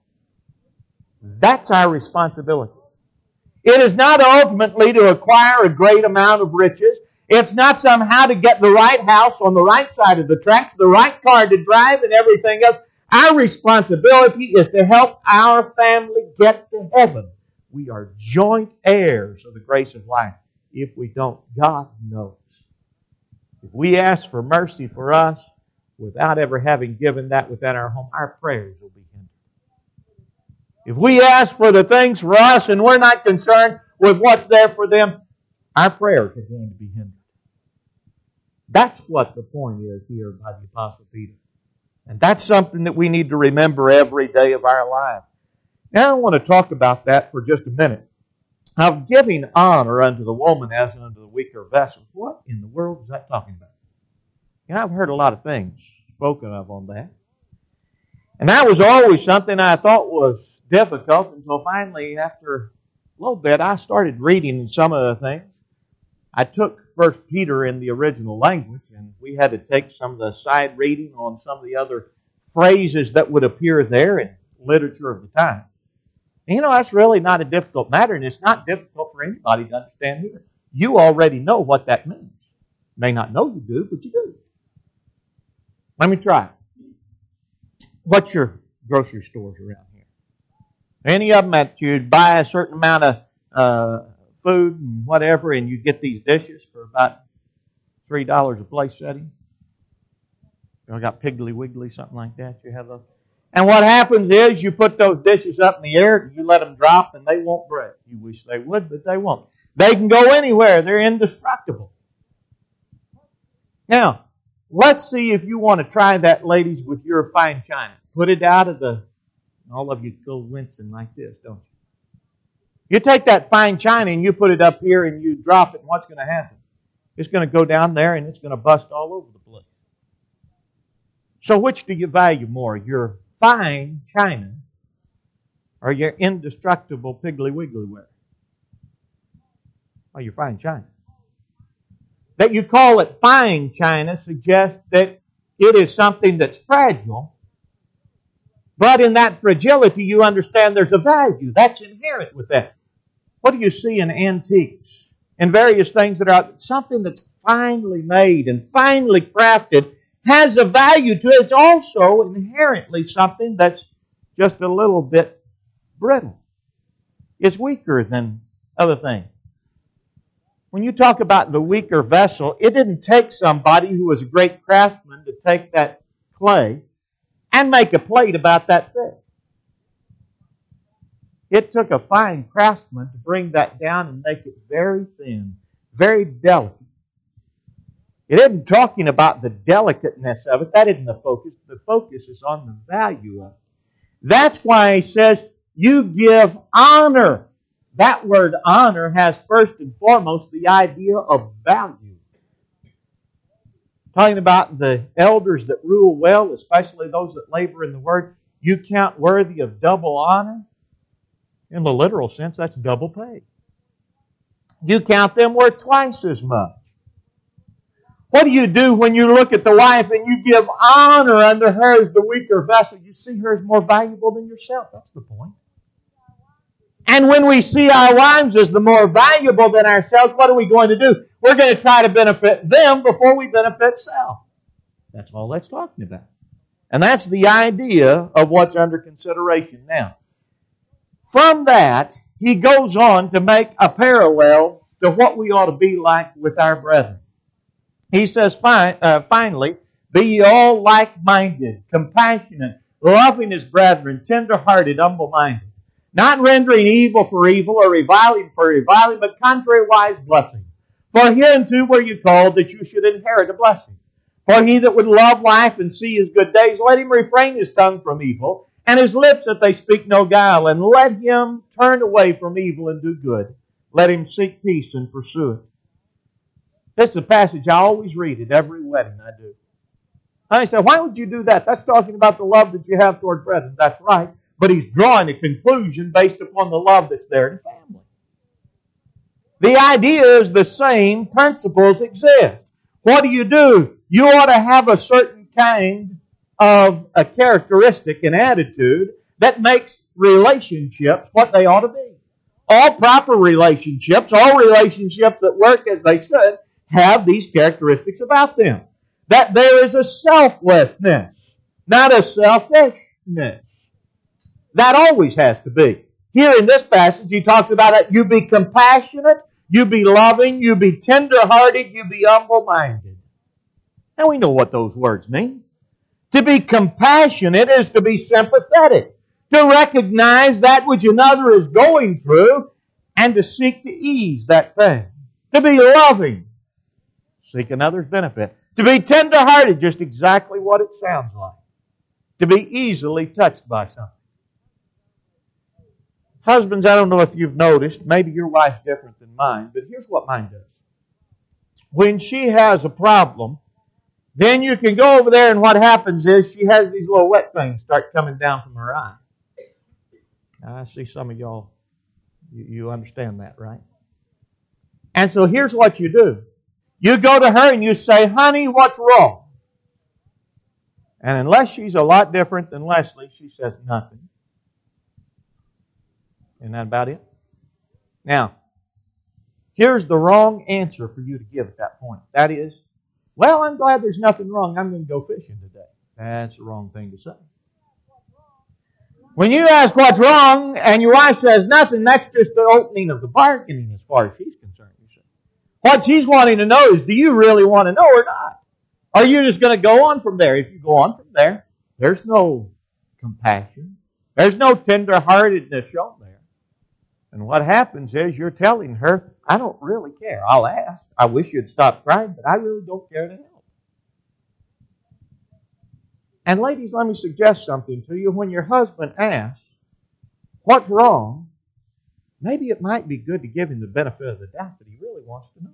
That's our responsibility. It is not ultimately to acquire a great amount of riches. It's not somehow to get the right house on the right side of the tracks, the right car to drive and everything else. Our responsibility is to help our family get to heaven. We are joint heirs of the grace of life. If we don't, God knows. If we ask for mercy for us without ever having given that within our home, our prayers will be hindered. If we ask for the things for us and we're not concerned with what's there for them, our prayers are going to be hindered. That's what the point is here by the Apostle Peter. And that's something that we need to remember every day of our life. Now I want to talk about that for just a minute. Of giving honor unto the woman as unto the weaker vessel. What in the world is that talking about? You know, I've heard a lot of things spoken of on that. And that was always something I thought was difficult until finally, after a little bit, I started reading some of the things. I took 1 Peter in the original language, and we had to take some of the side reading on some of the other phrases that would appear there in literature of the time. And you know, that's really not a difficult matter, and it's not difficult for anybody to understand here. You already know what that means. You may not know you do, but you do. Let me try. What's your grocery stores around here? Any of them that you buy a certain amount of food and whatever, and you get these dishes for about $3 a place setting? You got Piggly Wiggly, something like that. You have those. And what happens is you put those dishes up in the air and you let them drop and they won't break. You wish they would, but they won't. They can go anywhere. They're indestructible. Now, let's see if you want to try that, ladies, with your fine china. Put it out of the... All of you go wincing like this, don't you? You take that fine china and you put it up here and you drop it, and what's going to happen? It's going to go down there and it's going to bust all over the place. So which do you value more? Your fine china or your indestructible Piggly Wiggly ware? Oh, your fine china. That you call it fine china suggests that it is something that's fragile, but in that fragility you understand there's a value. That's inherent with that. What do you see in antiques and various things that are something that's finely made and finely crafted, has a value to it. It's also inherently something that's just a little bit brittle. It's weaker than other things. When you talk about the weaker vessel, it didn't take somebody who was a great craftsman to take that clay and make a plate about that thick. It took a fine craftsman to bring that down and make it very thin, very delicate. It isn't talking about the delicateness of it. That isn't the focus. The focus is on the value of it. That's why he says, you give honor. That word honor has first and foremost the idea of value. Talking about the elders that rule well, especially those that labor in the word, you count worthy of double honor. In the literal sense, that's double pay. You count them worth twice as much. What do you do when you look at the wife and you give honor unto her as the weaker vessel? You see her as more valuable than yourself. That's the point. And when we see our wives as the more valuable than ourselves, what are we going to do? We're going to try to benefit them before we benefit self. That's all that's talking about. And that's the idea of what's under consideration now. From that, he goes on to make a parallel to what we ought to be like with our brethren. He says, finally, be ye all like-minded, compassionate, loving his brethren, tender-hearted, humble-minded, not rendering evil for evil or reviling for reviling, but contrariwise blessing. For hereunto were you called, that you should inherit a blessing. For he that would love life and see his good days, let him refrain his tongue from evil, and his lips that they speak no guile, and let him turn away from evil and do good. Let him seek peace and pursue it. This is a passage I always read at every wedding I do. And I say, why would you do that? That's talking about the love that you have toward brethren. That's right. But he's drawing a conclusion based upon the love that's there in family. The idea is the same. Principles exist. What do? You ought to have a certain kind of a characteristic and attitude that makes relationships what they ought to be. All proper relationships, all relationships that work as they should, have these characteristics about them. That there is a selflessness, not a selfishness. That always has to be. Here in this passage, he talks about it. You be compassionate, you be loving, you be tender-hearted, you be humble-minded. Now we know what those words mean. To be compassionate is to be sympathetic, to recognize that which another is going through, and to seek to ease that thing. To be loving, seek another's benefit. To be tender-hearted, just exactly what it sounds like. To be easily touched by something. Husbands, I don't know if you've noticed, maybe your wife's different than mine, but here's what mine does. When she has a problem, then you can go over there and what happens is she has these little wet things start coming down from her eye. Now, I see some of y'all, you understand that, right? And so here's what you do. You go to her and you say, honey, what's wrong? And unless she's a lot different than Leslie, she says nothing. Isn't that about it? Now, here's the wrong answer for you to give at that point. That is, well, I'm glad there's nothing wrong. I'm going to go fishing today. That's the wrong thing to say. When you ask what's wrong and your wife says nothing, that's just the opening of the bargaining as far as she's concerned. You see. What she's wanting to know is, do you really want to know or not? Are you just going to go on from there? If you go on from there, there's no compassion. There's no tender-heartedness shown there. And what happens is you're telling her, I don't really care. I'll ask. I wish you'd stop crying, but I really don't care to help. And ladies, let me suggest something to you. When your husband asks, what's wrong? Maybe it might be good to give him the benefit of the doubt that he really wants to know.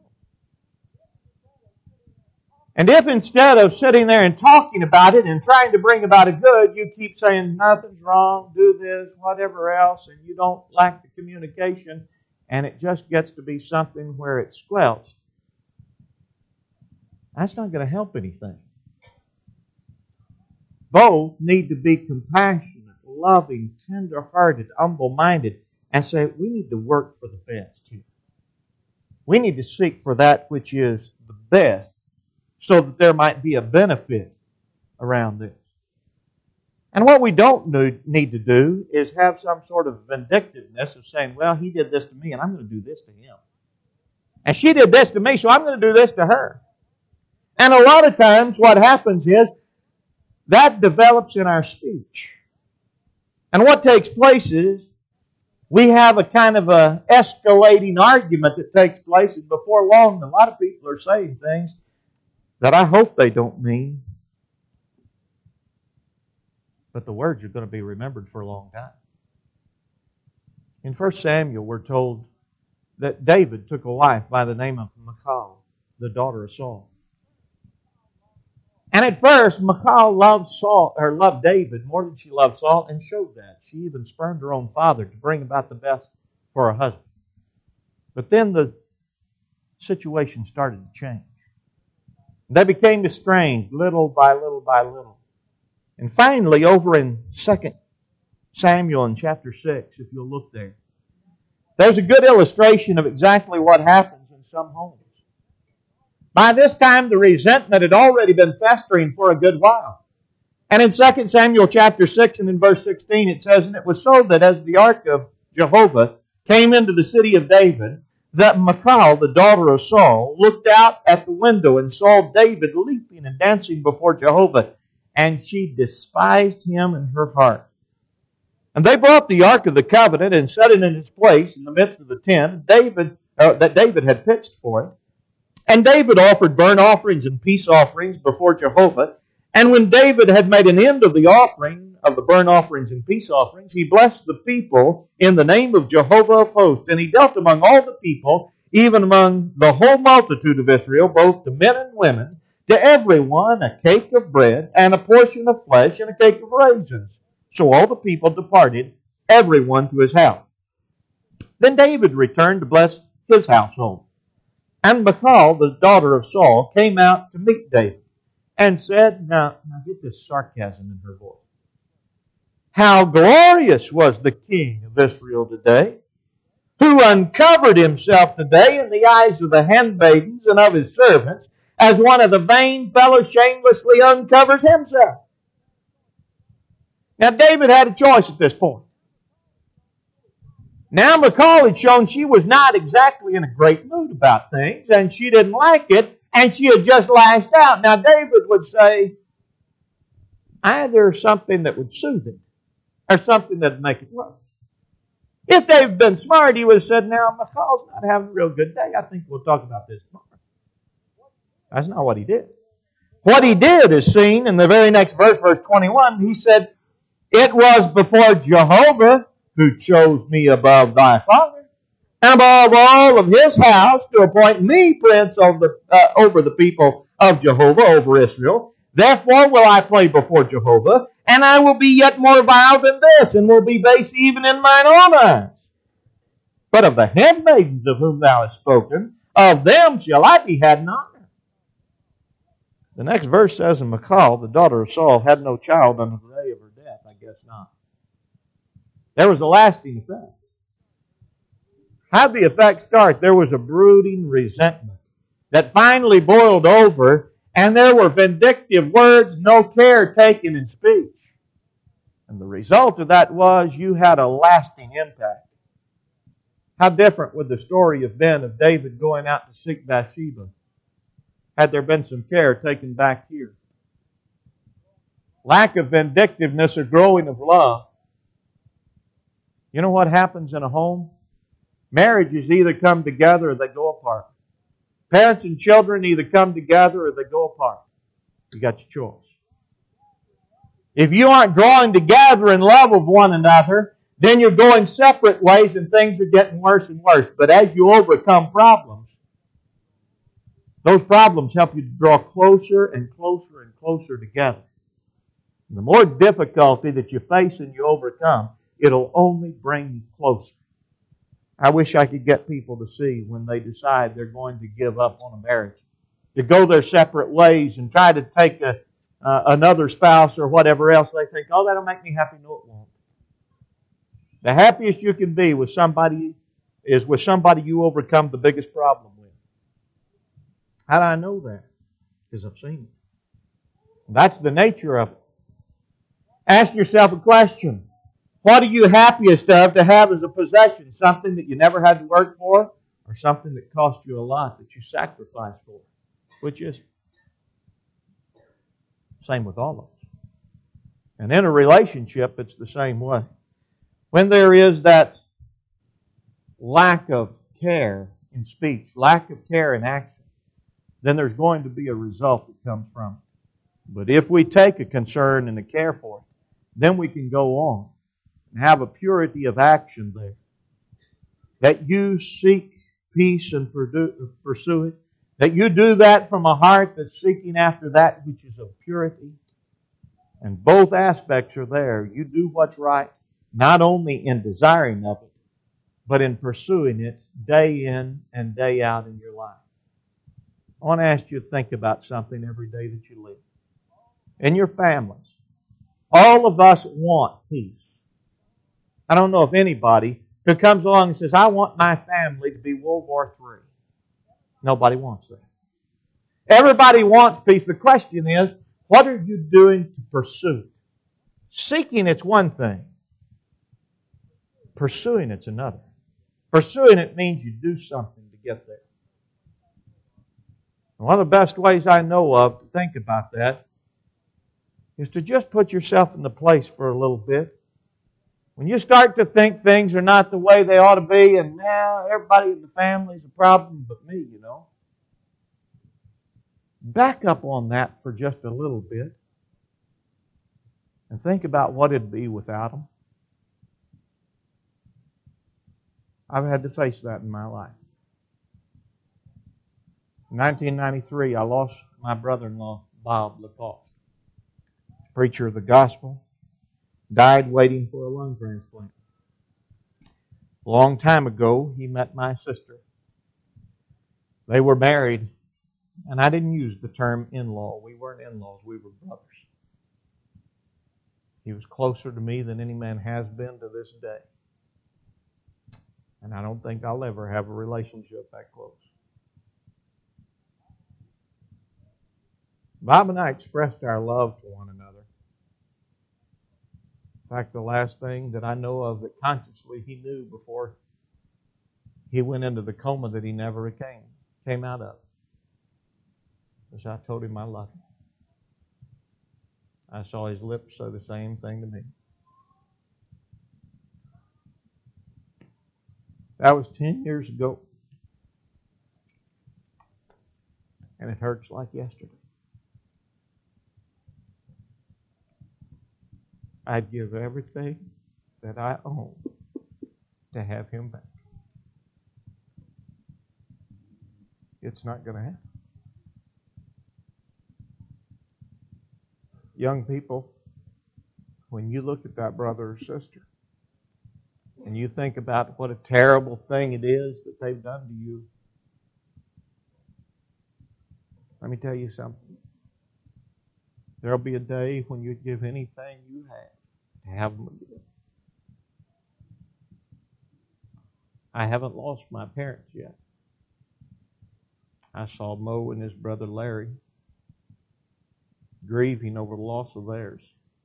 And if instead of sitting there and talking about it and trying to bring about a good, you keep saying nothing's wrong, do this, whatever else, and you don't like the communication, and it just gets to be something where it's squelched, that's not going to help anything. Both need to be compassionate, loving, tender-hearted, humble-minded, and say, we need to work for the best here. We need to seek for that which is the best, so that there might be a benefit around this. And what we don't need to do is have some sort of vindictiveness of saying, well, he did this to me and I'm going to do this to him. And she did this to me, so I'm going to do this to her. And a lot of times what happens is that develops in our speech. And what takes place is we have a kind of a escalating argument that takes place, and before long a lot of people are saying things that I hope they don't mean. But the words are going to be remembered for a long time. In 1 Samuel, we're told that David took a wife by the name of Michal, the daughter of Saul. And at first, Michal loved David more than she loved Saul, and showed that. She even spurned her own father to bring about the best for her husband. But then the situation started to change. They became estranged little by little by little. And finally, over in 2 Samuel in chapter 6, if you'll look there, there's a good illustration of exactly what happens in some homes. By this time, the resentment had already been festering for a good while. And in 2 Samuel chapter 6 and in verse 16, it says, "And it was so that as the ark of Jehovah came into the city of David, that Michal, the daughter of Saul, looked out at the window and saw David leaping and dancing before Jehovah. And she despised him in her heart. And they brought the ark of the covenant and set it in its place in the midst of the tent that David had pitched for it. And David offered burnt offerings and peace offerings before Jehovah. And when David had made an end of the offering of the burnt offerings and peace offerings, he blessed the people in the name of Jehovah of hosts. And he dealt among all the people, even among the whole multitude of Israel, both to men and women, to every one a cake of bread and a portion of flesh and a cake of raisins. So all the people departed, every one to his house. Then David returned to bless his household. And Michal, the daughter of Saul, came out to meet David and said," now get this sarcasm in her voice, "How glorious was the king of Israel today, who uncovered himself today in the eyes of the handmaidens and of his servants, as one of the vain fellows shamelessly uncovers himself." Now David had a choice at this point. Now Michal had shown she was not exactly in a great mood about things, and she didn't like it, and she had just lashed out. Now David would say, either something that would soothe it, or something that would make it worse. If David had been smart, he would have said, "Now Michal's not having a real good day. I think we'll talk about this tomorrow." That's not what he did. What he did is seen in the very next verse, verse 21. He said, "It was before Jehovah who chose me above thy father, and above all of his house, to appoint me prince over the people of Jehovah, over Israel. Therefore will I play before Jehovah, and I will be yet more vile than this, and will be base even in mine own eyes. But of the handmaidens of whom thou hast spoken, of them shall I be had in honor." The next verse says, "And Michal, the daughter of Saul, had no child unto the day of her death." I guess not. There was a lasting effect. How did the effect start? There was a brooding resentment that finally boiled over, and there were vindictive words, no care taken in speech. And the result of that was you had a lasting impact. How different would the story have been of David going out to seek Bathsheba had there been some care taken back here? Lack of vindictiveness or growing of love. You know what happens in a home? Marriages either come together or they go apart. Parents and children either come together or they go apart. You got your choice. If you aren't drawing together in love of one another, then you're going separate ways and things are getting worse and worse. But as you overcome problems, those problems help you to draw closer and closer and closer together. And the more difficulty that you face and you overcome, it'll only bring you closer. I wish I could get people to see when they decide they're going to give up on a marriage, to go their separate ways and try to take another spouse or whatever else. They think, "Oh, that'll make me happy." No, it won't. The happiest you can be with somebody is with somebody you overcome the biggest problem with. How do I know that? Because I've seen it. That's the nature of it. Ask yourself a question. What are you happiest of to have as a possession? Something that you never had to work for, or something that cost you a lot that you sacrificed for? Which is? Same with all of us. And in a relationship, it's the same way. When there is that lack of care in speech, lack of care in action, then there's going to be a result that comes from it. But if we take a concern and a care for it, then we can go on and have a purity of action there. That you seek peace and pursue it. That you do that from a heart that's seeking after that which is of purity. And both aspects are there. You do what's right, not only in desiring of it, but in pursuing it day in and day out in your life. I want to ask you to think about something every day that you live. In your families, all of us want peace. I don't know if anybody who comes along and says, I want my family to be World War III. Nobody wants that. Everybody wants peace. The question is, what are you doing to pursue it? Seeking it's one thing. Pursuing it's another. Pursuing it means you do something to get there. And one of the best ways I know of to think about that is to just put yourself in the place for a little bit. When you start to think things are not the way they ought to be, and now everybody in the family is a problem but me, back up on that for just a little bit and think about what it'd be without them. I've had to face that in my life. In 1993, I lost my brother-in-law, Bob Lacoste, preacher of the gospel, died waiting for a lung transplant. A long time ago, he met my sister. They were married, and I didn't use the term in-law. We weren't in-laws, we were brothers. He was closer to me than any man has been to this day. And I don't think I'll ever have a relationship that close. Bob and I expressed our love for one another. In fact, the last thing that I know of that consciously he knew before he went into the coma that he never came out of was I told him I loved him. I saw his lips say the same thing to me. That was 10 years ago. And it hurts like yesterday. I'd give everything that I own to have him back. It's not going to happen. Young people, when you look at that brother or sister, and you think about what a terrible thing it is that they've done to you, let me tell you something. There'll be a day when you'd give anything you have to have them again. I haven't lost my parents yet. I saw Mo and his brother Larry grieving over the loss of theirs.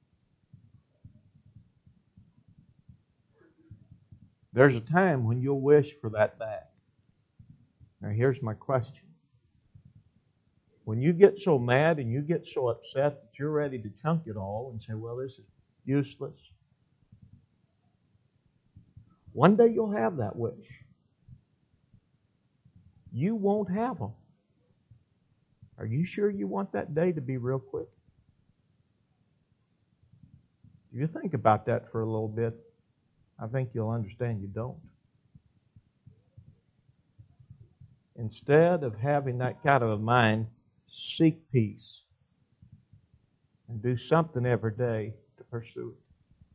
There's a time when you'll wish for that back. Now here's my question. When you get so mad and you get so upset that you're ready to chunk it all and say, well, this is useless, one day you'll have that wish. You won't have them. Are you sure you want that day to be real quick? If you think about that for a little bit, I think you'll understand you don't. Instead of having that kind of a mind, seek peace and do something every day to pursue it.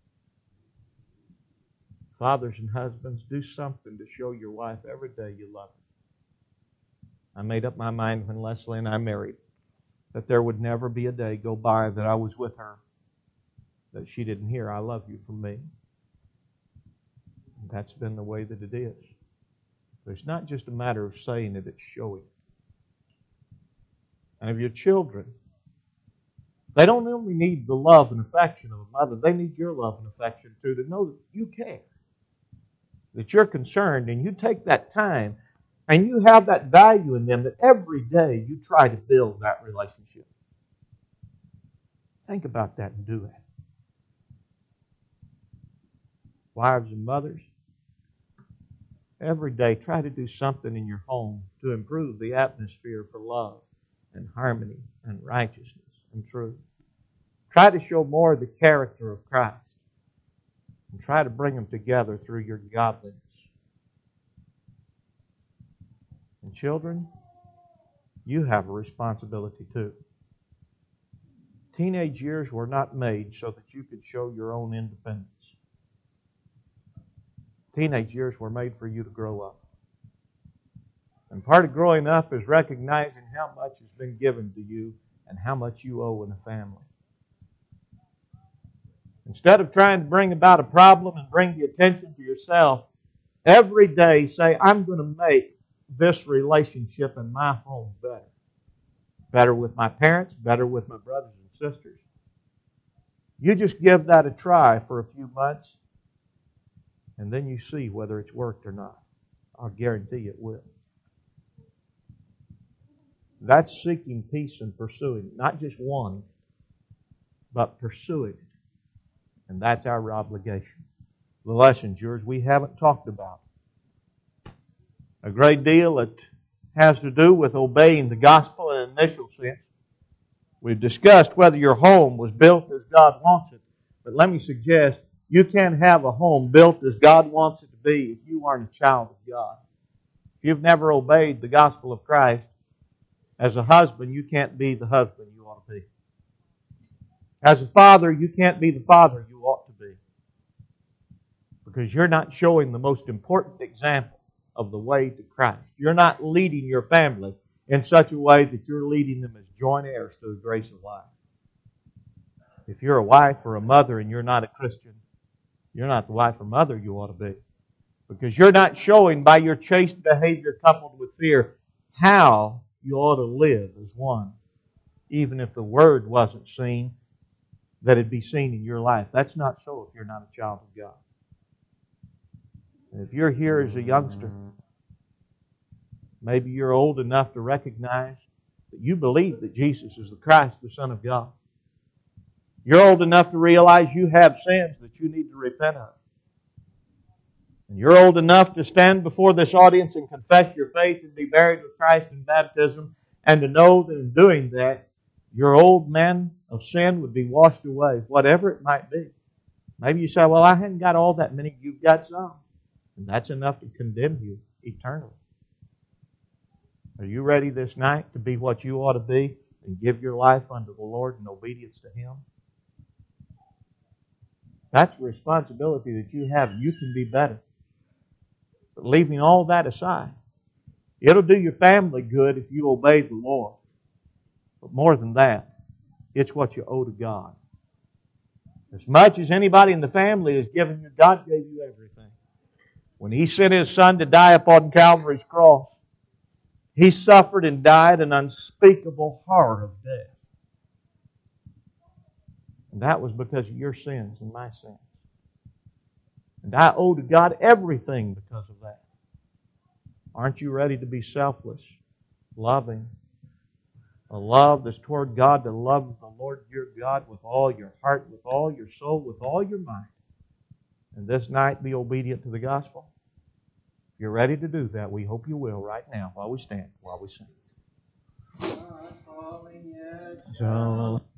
Fathers and husbands, do something to show your wife every day you love her. I made up my mind when Leslie and I married that there would never be a day go by that I was with her that she didn't hear, I love you from me. And that's been the way that it is. But it's not just a matter of saying it, it's showing it. And of your children, They don't only need the love and affection of a mother, they need your love and affection too, to know that you care, that you're concerned, and you take that time and you have that value in them, that every day you try to build that relationship. Think about that and do that. Wives and mothers, every day try to do something in your home to improve the atmosphere for love and harmony and righteousness and truth. Try to show more of the character of Christ and try to bring them together through your godliness. And children, you have a responsibility too. Teenage years were not made so that you could show your own independence. Teenage years were made for you to grow up. And part of growing up is recognizing how much has been given to you and how much you owe in a family. Instead of trying to bring about a problem and bring the attention to yourself, every day say, I'm going to make this relationship in my home better. Better with my parents, better with my brothers and sisters. You just give that a try for a few months, and then you see whether it's worked or not. I'll guarantee it will. That's seeking peace and pursuing it. Not just wanting it, but pursuing it. And that's our obligation. The lessons, yours, we haven't talked about. A great deal that has to do with obeying the gospel in an initial sense. We've discussed whether your home was built as God wants it. But let me suggest, you can't have a home built as God wants it to be if you aren't a child of God. If you've never obeyed the gospel of Christ, as a husband, you can't be the husband you ought to be. As a father, you can't be the father you ought to be. Because you're not showing the most important example of the way to Christ. You're not leading your family in such a way that you're leading them as joint heirs to the grace of life. If you're a wife or a mother and you're not a Christian, you're not the wife or mother you ought to be. Because you're not showing by your chaste behavior coupled with fear how you ought to live as one. Even if the Word wasn't seen, that it'd be seen in your life. That's not so if you're not a child of God. And if you're here as a youngster, maybe you're old enough to recognize that you believe that Jesus is the Christ, the Son of God. You're old enough to realize you have sins that you need to repent of. And you're old enough to stand before this audience and confess your faith and be buried with Christ in baptism, and to know that in doing that, your old man of sin would be washed away, whatever it might be. Maybe you say, well, I haven't got all that many. You've got some. And that's enough to condemn you eternally. Are you ready this night to be what you ought to be and give your life unto the Lord in obedience to Him? That's a responsibility that you have. You can be better. But leaving all that aside, it'll do your family good if you obey the Lord. But more than that, it's what you owe to God. As much as anybody in the family has given you, God gave you everything. When He sent His Son to die upon Calvary's cross, He suffered and died an unspeakable horror of death. And that was because of your sins and my sins. And I owe to God everything because of that. Aren't you ready to be selfless, loving, a love that's toward God, to love the Lord your God with all your heart, with all your soul, with all your mind? And this night be obedient to the gospel? If you're ready to do that, we hope you will right now while we stand, while we sing. So